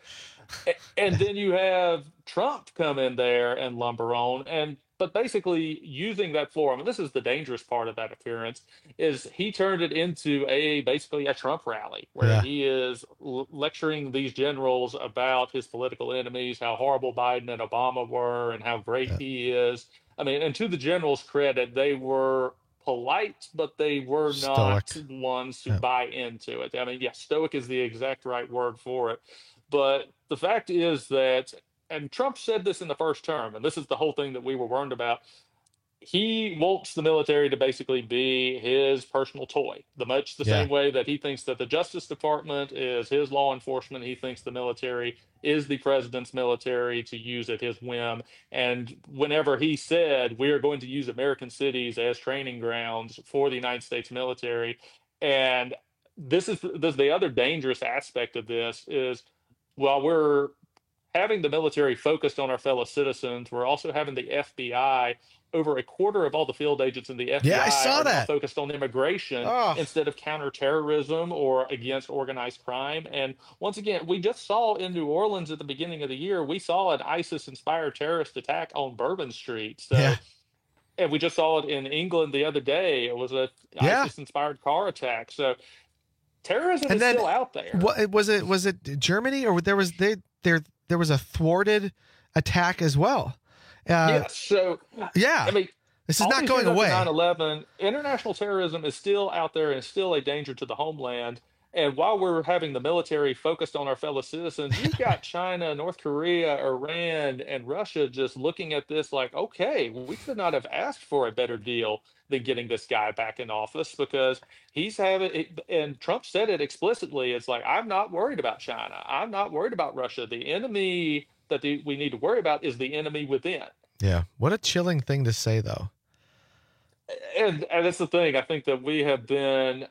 And then you have Trump come in there and lumber on, and but basically using that forum, and this is the dangerous part of that appearance, is he turned it into a basically a Trump rally where yeah. he is l- lecturing these generals about his political enemies, how horrible Biden and Obama were, and how great yeah. he is. I mean, and to the generals' credit, they were polite, but they were stoic. not ones to yeah. buy into it. I mean, yeah, stoic is the exact right word for it. But the fact is that, and Trump said this in the first term, and this is the whole thing that we were warned about, he wants the military to basically be his personal toy. The much the yeah. same way that he thinks that the Justice Department is his law enforcement, he thinks the military is the president's military to use at his whim. And whenever he said, we are going to use American cities as training grounds for the United States military, and this is, this is the other dangerous aspect of this is, while we're having the military focused on our fellow citizens, we're also having the F B I over a quarter of all the field agents in the F B I Yeah, I saw are now that. focused on immigration Oh. instead of counterterrorism or against organized crime. And once again, we just saw in New Orleans at the beginning of the year, we saw an ISIS-inspired terrorist attack on Bourbon Street. So, Yeah. and we just saw it in England the other day. It was a Yeah. ISIS-inspired car attack. So terrorism And is then still out there. What was it? Was it Germany or there was they there there was a thwarted attack as well? Uh, Yes. So, yeah. I mean, This is all not these going years after away. nine eleven, international terrorism is still out there and is still a danger to the homeland. And while we're having the military focused on our fellow citizens, you've got China, North Korea, Iran, and Russia just looking at this like, okay, we could not have asked for a better deal than getting this guy back in office because he's having it. And Trump said it explicitly. It's like, I'm not worried about China. I'm not worried about Russia. The enemy that the, we need to worry about is the enemy within. Yeah. What a chilling thing to say, though. And, and that's the thing. I think that we have been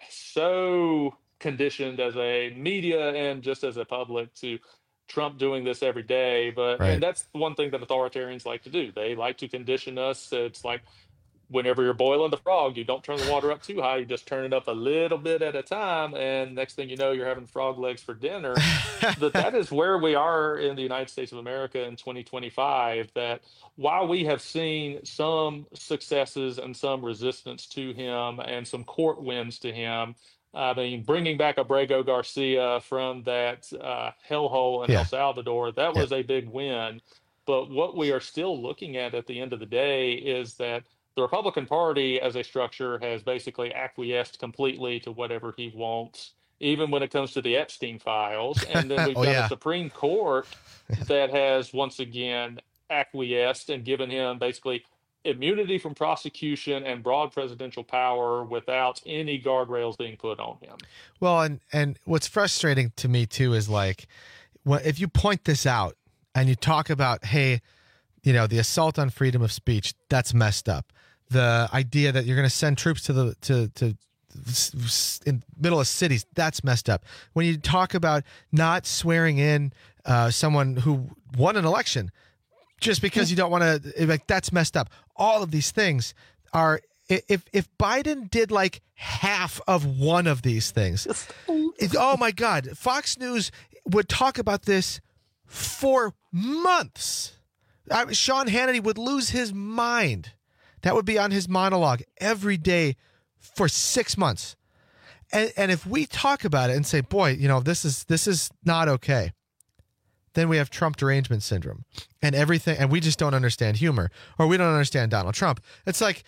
so conditioned as a media and just as a public to Trump doing this every day. But Right. and that's one thing that authoritarians like to do. They like to condition us. It's like whenever you're boiling the frog, you don't turn the water up too high. You just turn it up a little bit at a time. And next thing you know, you're having frog legs for dinner. But that is where we are in the United States of America in twenty twenty-five, that while we have seen some successes and some resistance to him and some court wins to him, I mean, bringing back Abrego Garcia from that uh, hellhole in Yeah. El Salvador, that was a big win. But what we are still looking at at the end of the day is that the Republican Party as a structure has basically acquiesced completely to whatever he wants, even when it comes to the Epstein files. And then we've Oh, got yeah. a Supreme Court that has once again acquiesced and given him basically immunity from prosecution and broad presidential power without any guardrails being put on him. Well, and and what's frustrating to me too is like, well, if you point this out and you talk about, hey, you know, the assault on freedom of speech, that's messed up. The idea that you're going to send troops to the to to s- s- in middle of cities, that's messed up. When you talk about not swearing in uh, someone who won an election just because you don't want to, like, that's messed up. All of these things are. If if Biden did like half of one of these things, it, oh my God, Fox News would talk about this for months. I, Sean Hannity would lose his mind. That would be on his monologue every day for six months. And and if we talk about it and say, boy, you know, this is this is not okay, then we have Trump derangement syndrome and everything, and we just don't understand humor, or we don't understand Donald Trump. It's like,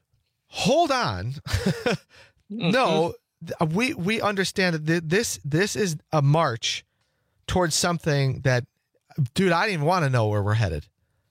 hold on. No, th- we we understand that th- this this is a march towards something that, dude, I didn't even want to know where we're headed.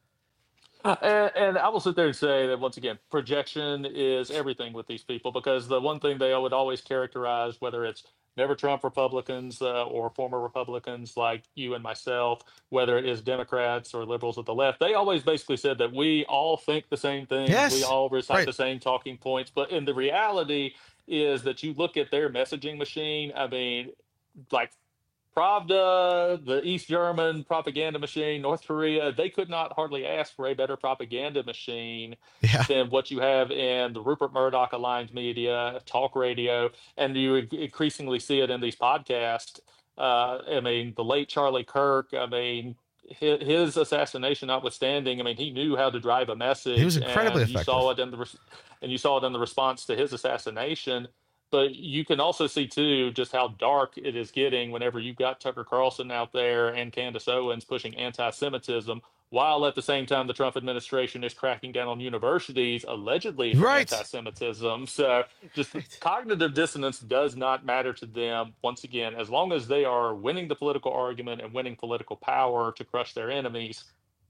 And, and I will sit there and say that once again, projection is everything with these people, because the one thing they would always characterize, whether it's never Trump Republicans uh, or former Republicans like you and myself, whether it is Democrats or liberals at the left, they always basically said that we all think the same thing. Yes, we all recite right. the same talking points. But in the reality is that you look at their messaging machine, I mean, like Pravda, the East German propaganda machine, North Korea, they could not hardly ask for a better propaganda machine Yeah. than what you have in the Rupert Murdoch aligned media, talk radio, and you increasingly see it in these podcasts. Uh, I mean, the late Charlie Kirk, I mean, his, his assassination notwithstanding, I mean, he knew how to drive a message. He was incredibly and you effective. saw it in the res- and you saw it in the response to his assassination. But you can also see, too, just how dark it is getting whenever you've got Tucker Carlson out there and Candace Owens pushing anti-Semitism, while at the same time the Trump administration is cracking down on universities, allegedly for Right. anti-Semitism. So just cognitive dissonance does not matter to them, once again, as long as they are winning the political argument and winning political power to crush their enemies.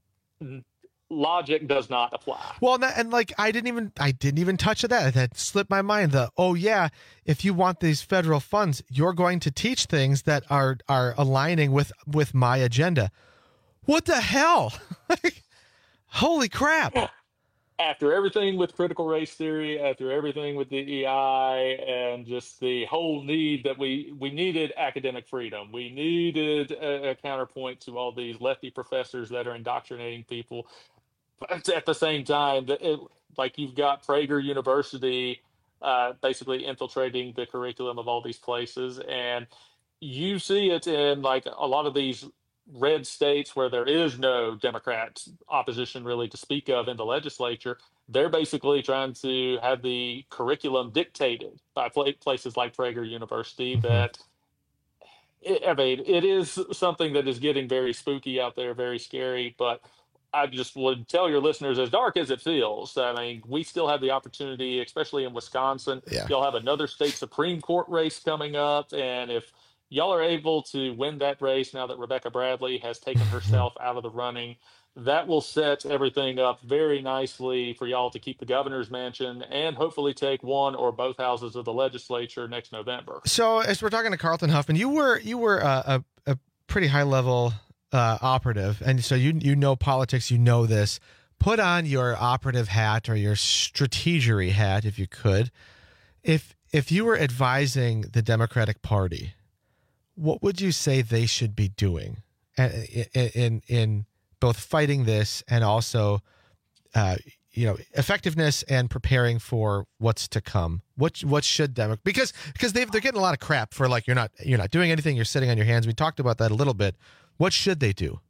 Logic does not apply. Well, and, that, and like I didn't even I didn't even touch on that. That slipped my mind. The oh yeah, if you want these federal funds, you're going to teach things that are are aligning with with my agenda. What the hell? Holy crap! After everything with critical race theory, after everything with D E I, and just the whole need that we we needed academic freedom, we needed a, a counterpoint to all these lefty professors that are indoctrinating people. But at the same time, it, like you've got Prager University uh, basically infiltrating the curriculum of all these places. And you see it in like a lot of these red states where there is no Democrat opposition really to speak of in the legislature. They're basically trying to have the curriculum dictated by places like Prager University. Mm-hmm. That, it, I mean, it is something that is getting very spooky out there, very scary. But I just would tell your listeners, as dark as it feels, I mean, we still have the opportunity, especially in Wisconsin. Yeah. You'll have another state Supreme Court race coming up. And if y'all are able to win that race now that Rebecca Bradley has taken herself out of the running, that will set everything up very nicely for y'all to keep the governor's mansion and hopefully take one or both houses of the legislature next November. So as we're talking to Carlton Huffman, you were you were a, a, a pretty high level uh, operative, and so you you know politics, you know this. Put on your operative hat or your strategery hat, if you could. If if you were advising the Democratic Party, what would you say they should be doing in in, in both fighting this and also, uh, you know, effectiveness and preparing for what's to come? What what should Democrats, because because they they're getting a lot of crap for like you're not you're not doing anything, you're sitting on your hands. We talked about that a little bit. What should they do?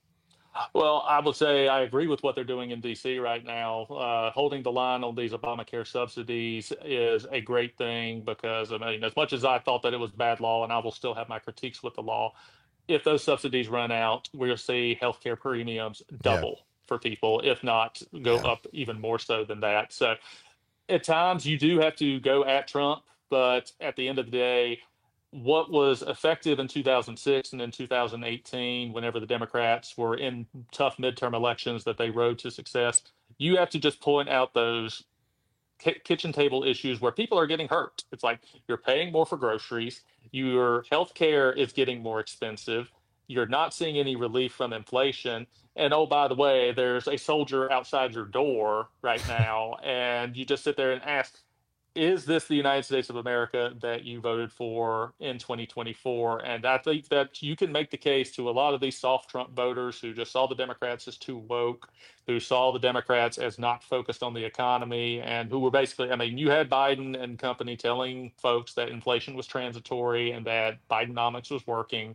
Well, I would say I agree with what they're doing in D C right now. Uh, holding the line on these Obamacare subsidies is a great thing because, I mean, as much as I thought that it was bad law, and I will still have my critiques with the law, if those subsidies run out, we'll see healthcare premiums double yeah. for people, if not go yeah. up even more so than that. So at times you do have to go at Trump, but at the end of the day, what was effective in two thousand six and in two thousand eighteen, whenever the Democrats were in tough midterm elections that they rode to success, you have to just point out those ki- kitchen table issues where people are getting hurt. It's like you're paying more for groceries, your health care is getting more expensive, you're not seeing any relief from inflation, and oh, by the way, there's a soldier outside your door right now, and you just sit there and ask, is this the United States of America that you voted for in twenty twenty-four? And I think that you can make the case to a lot of these soft Trump voters who just saw the Democrats as too woke, who saw the Democrats as not focused on the economy, and who were basically, I mean, you had Biden and company telling folks that inflation was transitory and that Bidenomics was working.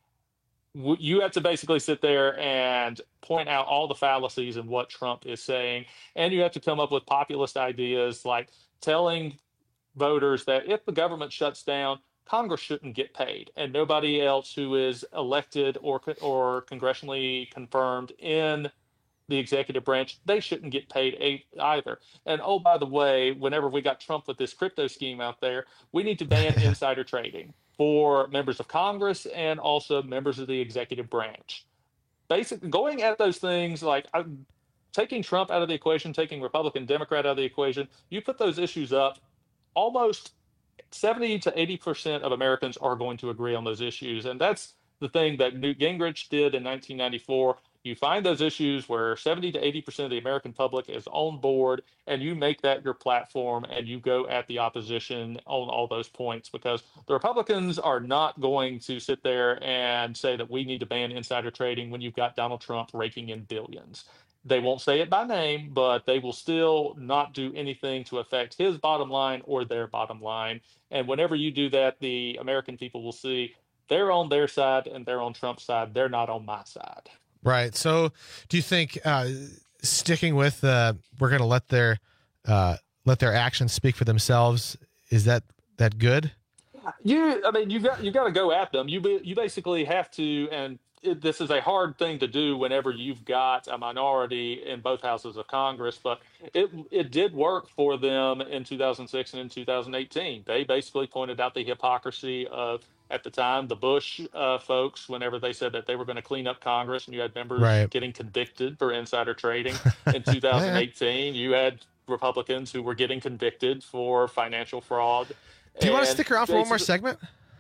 You have to basically sit there and point out all the fallacies in what Trump is saying. And you have to come up with populist ideas like telling voters that if the government shuts down, Congress shouldn't get paid, and nobody else who is elected or or congressionally confirmed in the executive branch, they shouldn't get paid either. And oh, by the way, whenever we got Trump with this crypto scheme out there, we need to ban insider trading for members of Congress and also members of the executive branch. Basically, going at those things like I'm, taking Trump out of the equation, taking Republican, Democrat out of the equation, you put those issues up, almost seventy to eighty percent of Americans are going to agree on those issues. And that's the thing that Newt Gingrich did in nineteen ninety-four. You find those issues where seventy to eighty percent of the American public is on board, and you make that your platform and you go at the opposition on all those points, because the Republicans are not going to sit there and say that we need to ban insider trading when you've got Donald Trump raking in billions. They won't say it by name, but they will still not do anything to affect his bottom line or their bottom line. And whenever you do that, the American people will see they're on their side and they're on Trump's side. They're not on my side. Right. So do you think uh, sticking with uh, we're going to let their uh, let their actions speak for themselves, is that that good? You, I mean, you got you got to go at them. You be, you basically have to, and it, this is a hard thing to do whenever you've got a minority in both houses of Congress. But it it did work for them in two thousand six and in two thousand eighteen. They basically pointed out the hypocrisy of, at the time, the Bush uh, folks, whenever they said that they were going to clean up Congress, and you had members right. getting convicted for insider trading. In two thousand eighteen, you had Republicans who were getting convicted for financial fraud. Do you want to stick around for one more segment?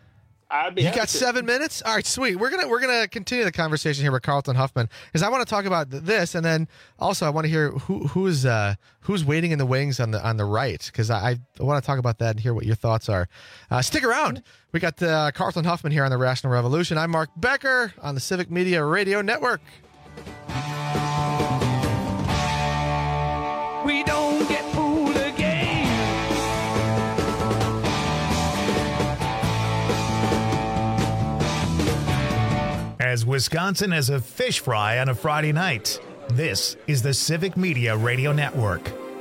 I'd be you happy got to. seven minutes? All right, sweet. We're gonna we're gonna continue the conversation here with Carlton Huffman, because I want to talk about this, and then also I want to hear who who's uh, who's waiting in the wings on the on the right, because I, I want to talk about that and hear what your thoughts are. Uh, stick around. We got uh, Carlton Huffman here on the Rational Revolution. I'm Mark Becker on the Civic Media Radio Network. as Wisconsin as a fish fry on a Friday night. This is the Civic Media Radio Network.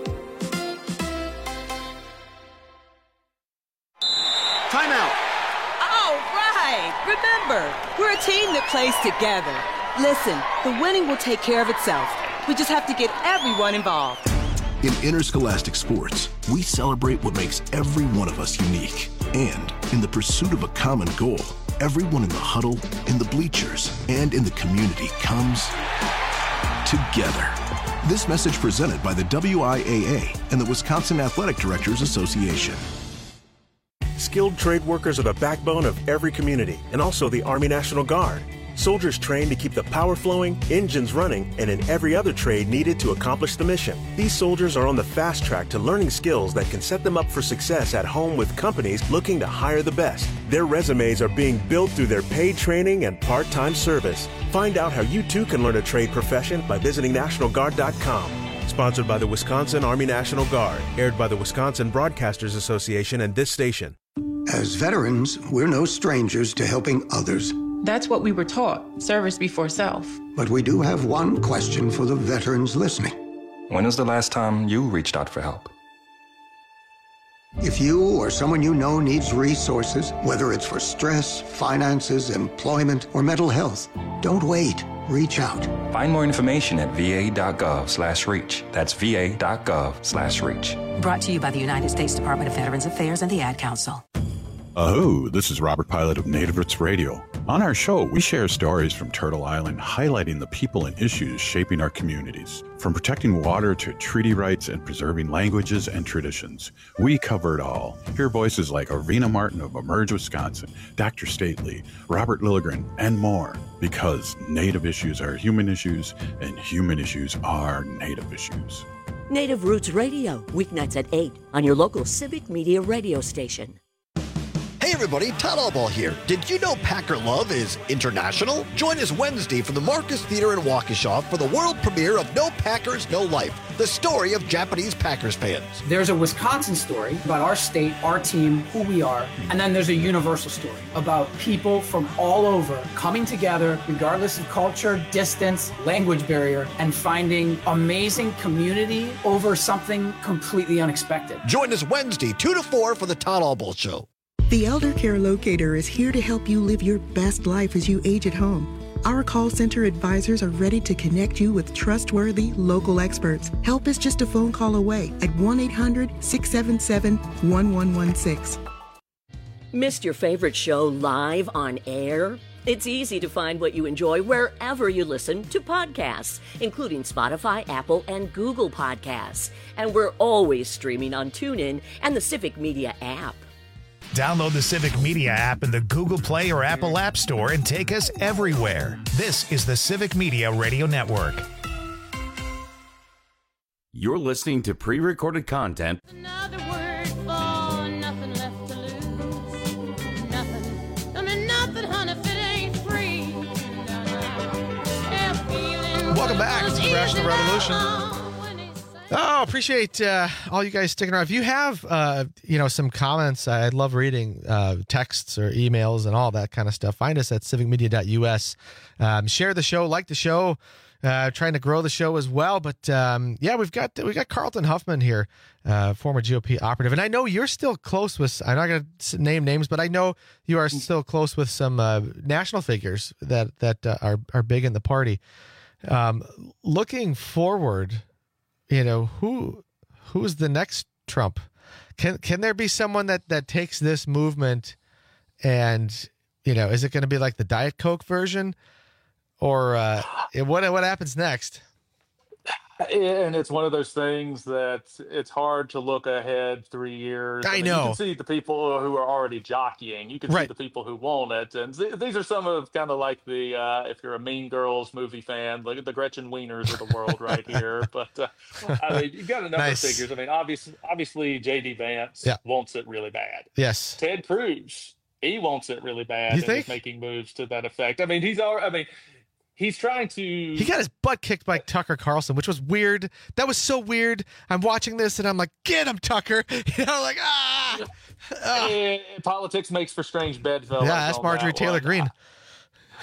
Timeout. All right. Remember, we're a team that plays together. Listen, the winning will take care of itself. We just have to get everyone involved. In interscholastic sports, we celebrate what makes every one of us unique. And in the pursuit of a common goal, everyone in the huddle, in the bleachers, and in the community comes together. This message presented by the W I A A and the Wisconsin Athletic Directors Association. Skilled trade workers are the backbone of every community, and also the Army National Guard. Soldiers trained to keep the power flowing, engines running, and in every other trade needed to accomplish the mission. These soldiers are on the fast track to learning skills that can set them up for success at home with companies looking to hire the best. Their resumes are being built through their paid training and part-time service. Find out how you too can learn a trade profession by visiting National Guard dot com. Sponsored by the Wisconsin Army National Guard. Aired by the Wisconsin Broadcasters Association and this station. As veterans, we're no strangers to helping others. That's what we were taught, service before self. But we do have one question for the veterans listening. When was the last time you reached out for help? If you or someone you know needs resources, whether it's for stress, finances, employment, or mental health, don't wait. Reach out. Find more information at va.gov slash reach. That's va.gov slash reach. Brought to you by the United States Department of Veterans Affairs and the Ad Council. Aho, this is Robert Pilot of Native Roots Radio. On our show, we share stories from Turtle Island highlighting the people and issues shaping our communities. From protecting water to treaty rights and preserving languages and traditions, we cover it all. Hear voices like Arvina Martin of Emerge Wisconsin, Doctor Stately, Robert Lilligren, and more. Because Native issues are human issues, and human issues are Native issues. Native Roots Radio, weeknights at eight on your local Civic Media radio station. Hey everybody, Todd Allball here. Did you know Packer Love is international? Join us Wednesday from the Marcus Theater in Waukesha for the world premiere of No Packers, No Life, the story of Japanese Packers fans. There's a Wisconsin story about our state, our team, who we are, and then there's a universal story about people from all over coming together, regardless of culture, distance, language barrier, and finding amazing community over something completely unexpected. Join us Wednesday, two to four for the Todd Allball Show. The Elder Care Locator is here to help you live your best life as you age at home. Our call center advisors are ready to connect you with trustworthy local experts. Help is just a phone call away at one eight hundred, six seven seven, one one one six. Missed your favorite show live on air? It's easy to find what you enjoy wherever you listen to podcasts, including Spotify, Apple, and Google Podcasts. And we're always streaming on TuneIn and the Civic Media app. Download the Civic Media app in the Google Play or Apple App Store and take us everywhere. This is the Civic Media Radio Network. You're listening to pre-recorded content. Another word for nothing left to lose. Nothing. I mean, nothing, honey, if it ain't free. Welcome back to the Rational Revolution. Oh, appreciate uh, all you guys sticking around. If you have, uh, you know, some comments, I'd love reading uh, texts or emails and all that kind of stuff. Find us at civic media dot u s. Um, share the show, like the show, uh, trying to grow the show as well. But um, yeah, we've got we got Carlton Huffman here, uh, former G O P operative, and I know you're still close with. I'm not going to name names, but I know you are still close with some uh, national figures that that uh, are are big in the party. Um, looking forward. You know, who who's the next Trump? Can can there be someone that, that takes this movement and, you know, is it going to be like the Diet Coke version? Or uh, what what happens next? And it's one of those things that it's hard to look ahead three years. I, I mean, know. You can see the people who are already jockeying. You can right. see the people who want it. And th- these are some of kind of like the, uh, if you're a Mean Girls movie fan, look at the Gretchen Wieners of the world right here. But, uh, I mean, you've got a number nice. of figures. I mean, obviously, obviously J D Vance yeah. wants it really bad. Yes. Ted Cruz, he wants it really bad. You and think? He's making moves to that effect. I mean, he's already, I mean, he's trying to... He got his butt kicked by Tucker Carlson, which was weird. That was so weird. I'm watching this, and I'm like, get him, Tucker. You know, like, ah! ah. And politics makes for strange bedfellows. Yeah, that's Marjorie that Taylor one. Greene.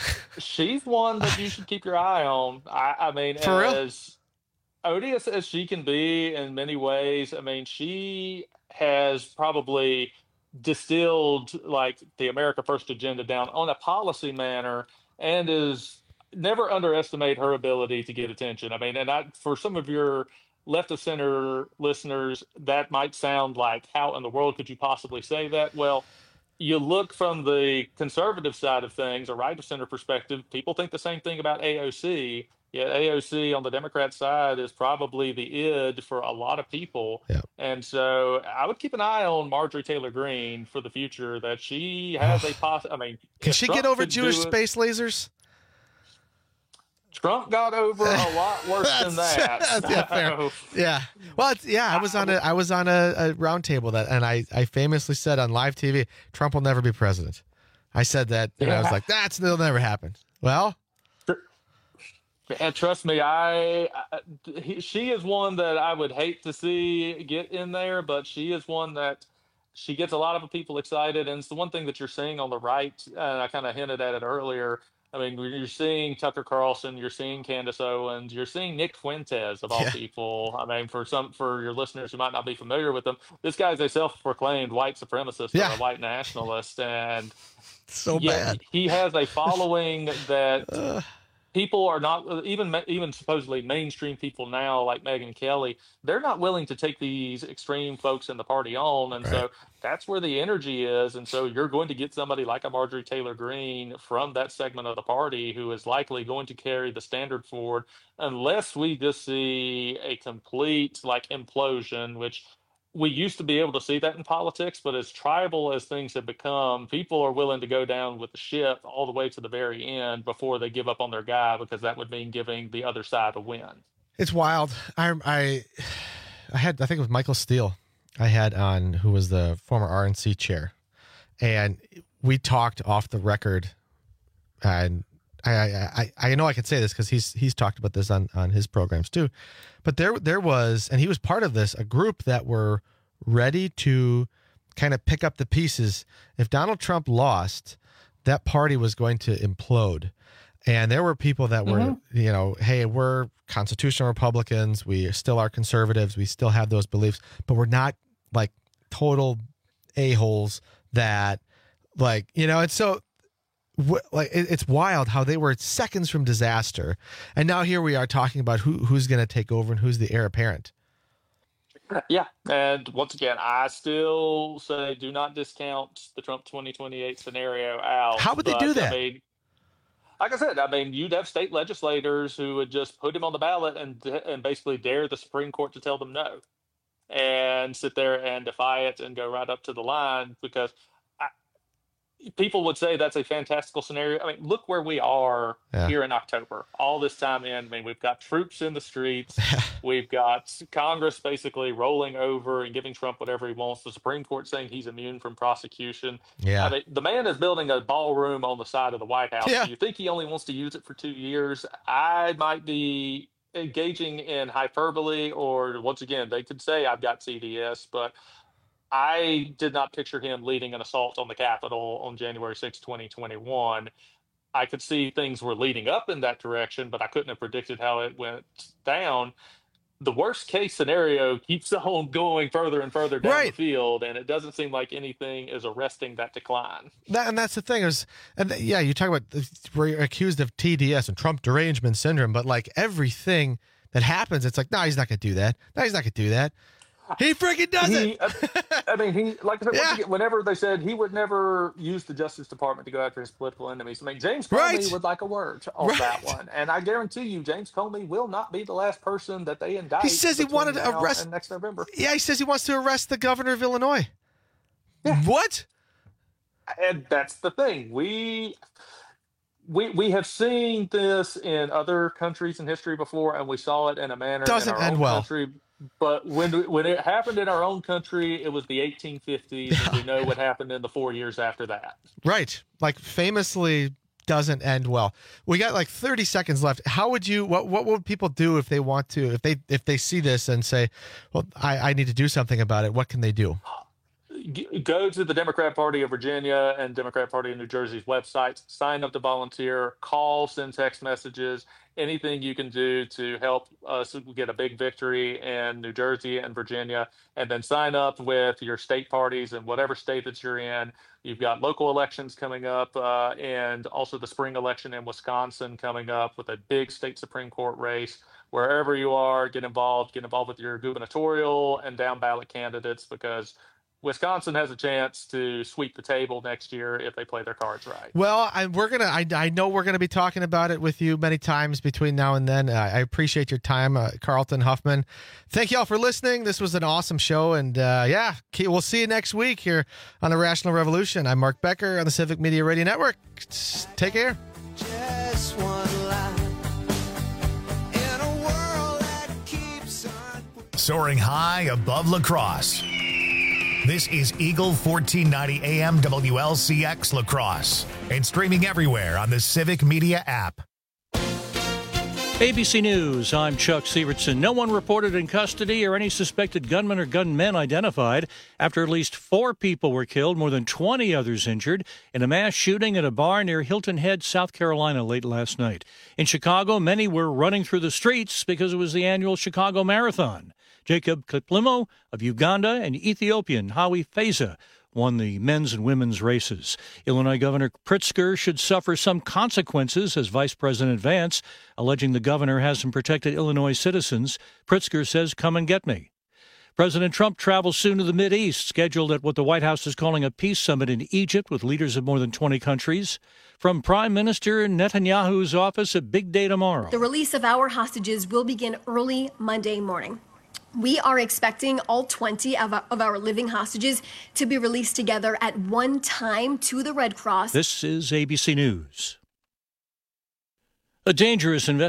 she's one that you should keep your eye on. I, I mean, For as real? odious as she can be in many ways, I mean, she has probably distilled like the America First agenda down on a policy manner, and is never underestimate her ability to get attention. I mean, and I, for some of your left of center listeners, that might sound like, how in the world could you possibly say that? Well, you look from the conservative side of things, a right of center perspective, people think the same thing about A O C. Yet A O C on the Democrat side is probably the id for a lot of people. Yep. And so I would keep an eye on Marjorie Taylor Greene for the future, that she has a poss. I mean, can she Trump get over could Jewish do it- space lasers? Trump got over a lot worse than that. yeah, fair. yeah. Well, it's, yeah, I was on a I was on a, a round table that, and I, I famously said on live T V, Trump will never be president. I said that, and Yeah. I was like, that's that'll never happen. Well, And trust me, I, I he, she is one that I would hate to see get in there, but she is one that she gets a lot of people excited, and it's the one thing that you're seeing on the right. And I kind of hinted at it earlier. I mean, you're seeing Tucker Carlson, you're seeing Candace Owens, you're seeing Nick Fuentes of all Yeah. people. I mean, for some for your listeners who might not be familiar with them, this guy's a self-proclaimed white supremacist Yeah. or a white nationalist, and so yet bad. he has a following that people are not even even supposedly mainstream people now, like Megyn Kelly. They're not willing to take these extreme folks in the party on, and Right. so that's where the energy is. And so you're going to get somebody like a Marjorie Taylor Greene from that segment of the party who is likely going to carry the standard forward, unless we just see a complete like implosion, which we used to be able to see that in politics, but as tribal as things have become, people are willing to go down with the ship all the way to the very end before they give up on their guy, because that would mean giving the other side a win. It's wild. I I I had I think it was Michael Steele I had on, who was the former R N C chair, and we talked off the record, and I I, I know I can say this because he's he's talked about this on, on his programs too, but there there was, and he was part of this, a group that were ready to kind of pick up the pieces. If Donald Trump lost, that party was going to implode. And there were people that were, mm-hmm. you know, hey, we're constitutional Republicans. We still are conservatives. We still have those beliefs, but we're not like total a-holes that like, you know, and so wh- like it, it's wild how they were seconds from disaster. And now here we are talking about who who's going to take over and who's the heir apparent. Yeah. And once again, I still say do not discount the Trump twenty twenty-eight scenario out. How would they but, do that? I mean, like I said, I mean, you'd have state legislators who would just put him on the ballot and and basically dare the Supreme Court to tell them no, and sit there and defy it and go right up to the line, because I, people would say that's a fantastical scenario. I mean, look where we are Yeah. here in October. All this time in, I mean, we've got troops in the streets. We've got Congress basically rolling over and giving Trump whatever he wants. The Supreme Court saying he's immune from prosecution. Yeah. I mean, the man is building a ballroom on the side of the White House. Yeah. Do you think he only wants to use it for two years? I might be engaging in hyperbole, or once again, they could say I've got C D S, but I did not picture him leading an assault on the Capitol on January sixth, twenty twenty-one. I could see things were leading up in that direction, but I couldn't have predicted how it went down. The worst case scenario keeps on going further and further down Right. the field, and it doesn't seem like anything is arresting that decline. That, and that's the thing is, and th- yeah, you talk about we're accused of T D S and Trump derangement syndrome, but like everything that happens, it's like, no, he's not going to do that. No, he's not going to do that. He freaking does He, it. I mean, he like I said, Yeah. once again, whenever they said he would never use the Justice Department to go after his political enemies, I mean, James Comey Right. would like a word on Right. that one, and I guarantee you, James Comey will not be the last person that they indict. He says he between wanted to now arrest- and next November. Yeah, he says he wants to arrest the governor of Illinois. What? And that's the thing. We we we have seen this in other countries in history before, and we saw it in a manner Doesn't in our end own well. country. But when when it happened in our own country, it was the eighteen fifties, and we know what happened in the four years after that. Right. Like famously doesn't end well. We got like thirty seconds left. How would you, what, what would people do if they want to, if they, if they see this and say, well, I, I need to do something about it. What can they do? g- go to the Democrat Party of Virginia and Democrat Party of New Jersey's websites, sign up to volunteer, call, send text messages, anything you can do to help us get a big victory in New Jersey and Virginia, and then sign up with your state parties in whatever state that you're in. You've got local elections coming up, uh, and also the spring election in Wisconsin coming up with a big state Supreme Court race. Wherever you are, get involved. Get involved with your gubernatorial and down ballot candidates, because Wisconsin has a chance to sweep the table next year if they play their cards right. Well, I, we're gonna. I, I know we're gonna be talking about it with you many times between now and then. Uh, I appreciate your time, uh, Carlton Huffman. Thank you all for listening. This was an awesome show, and uh, yeah, we'll see you next week here on the Rational Revolution. I'm Mark Becker on the Civic Media Radio Network. Take care. Just one line. Soaring high above La Crosse. This is Eagle fourteen ninety A M W L C X La Crosse and streaming everywhere on the Civic Media app. A B C News, I'm Chuck Sievertson. No one reported in custody or any suspected gunman or gunmen identified after at least four people were killed, more than twenty others injured, in a mass shooting at a bar near Hilton Head, South Carolina, late last night. In Chicago, many were running through the streets because it was the annual Chicago Marathon. Jacob Kiplimo of Uganda and Ethiopian Howie Feza won the men's and women's races. Illinois Governor Pritzker should suffer some consequences, as Vice President Vance, alleging the governor hasn't protected Illinois citizens. Pritzker says, "Come and get me." President Trump travels soon to the Mideast, scheduled at what the White House is calling a peace summit in Egypt with leaders of more than twenty countries. From Prime Minister Netanyahu's office, a big day tomorrow. The release of our hostages will begin early Monday morning. We are expecting all twenty of our, of our living hostages to be released together at one time to the Red Cross. This is A B C News. A dangerous investigation.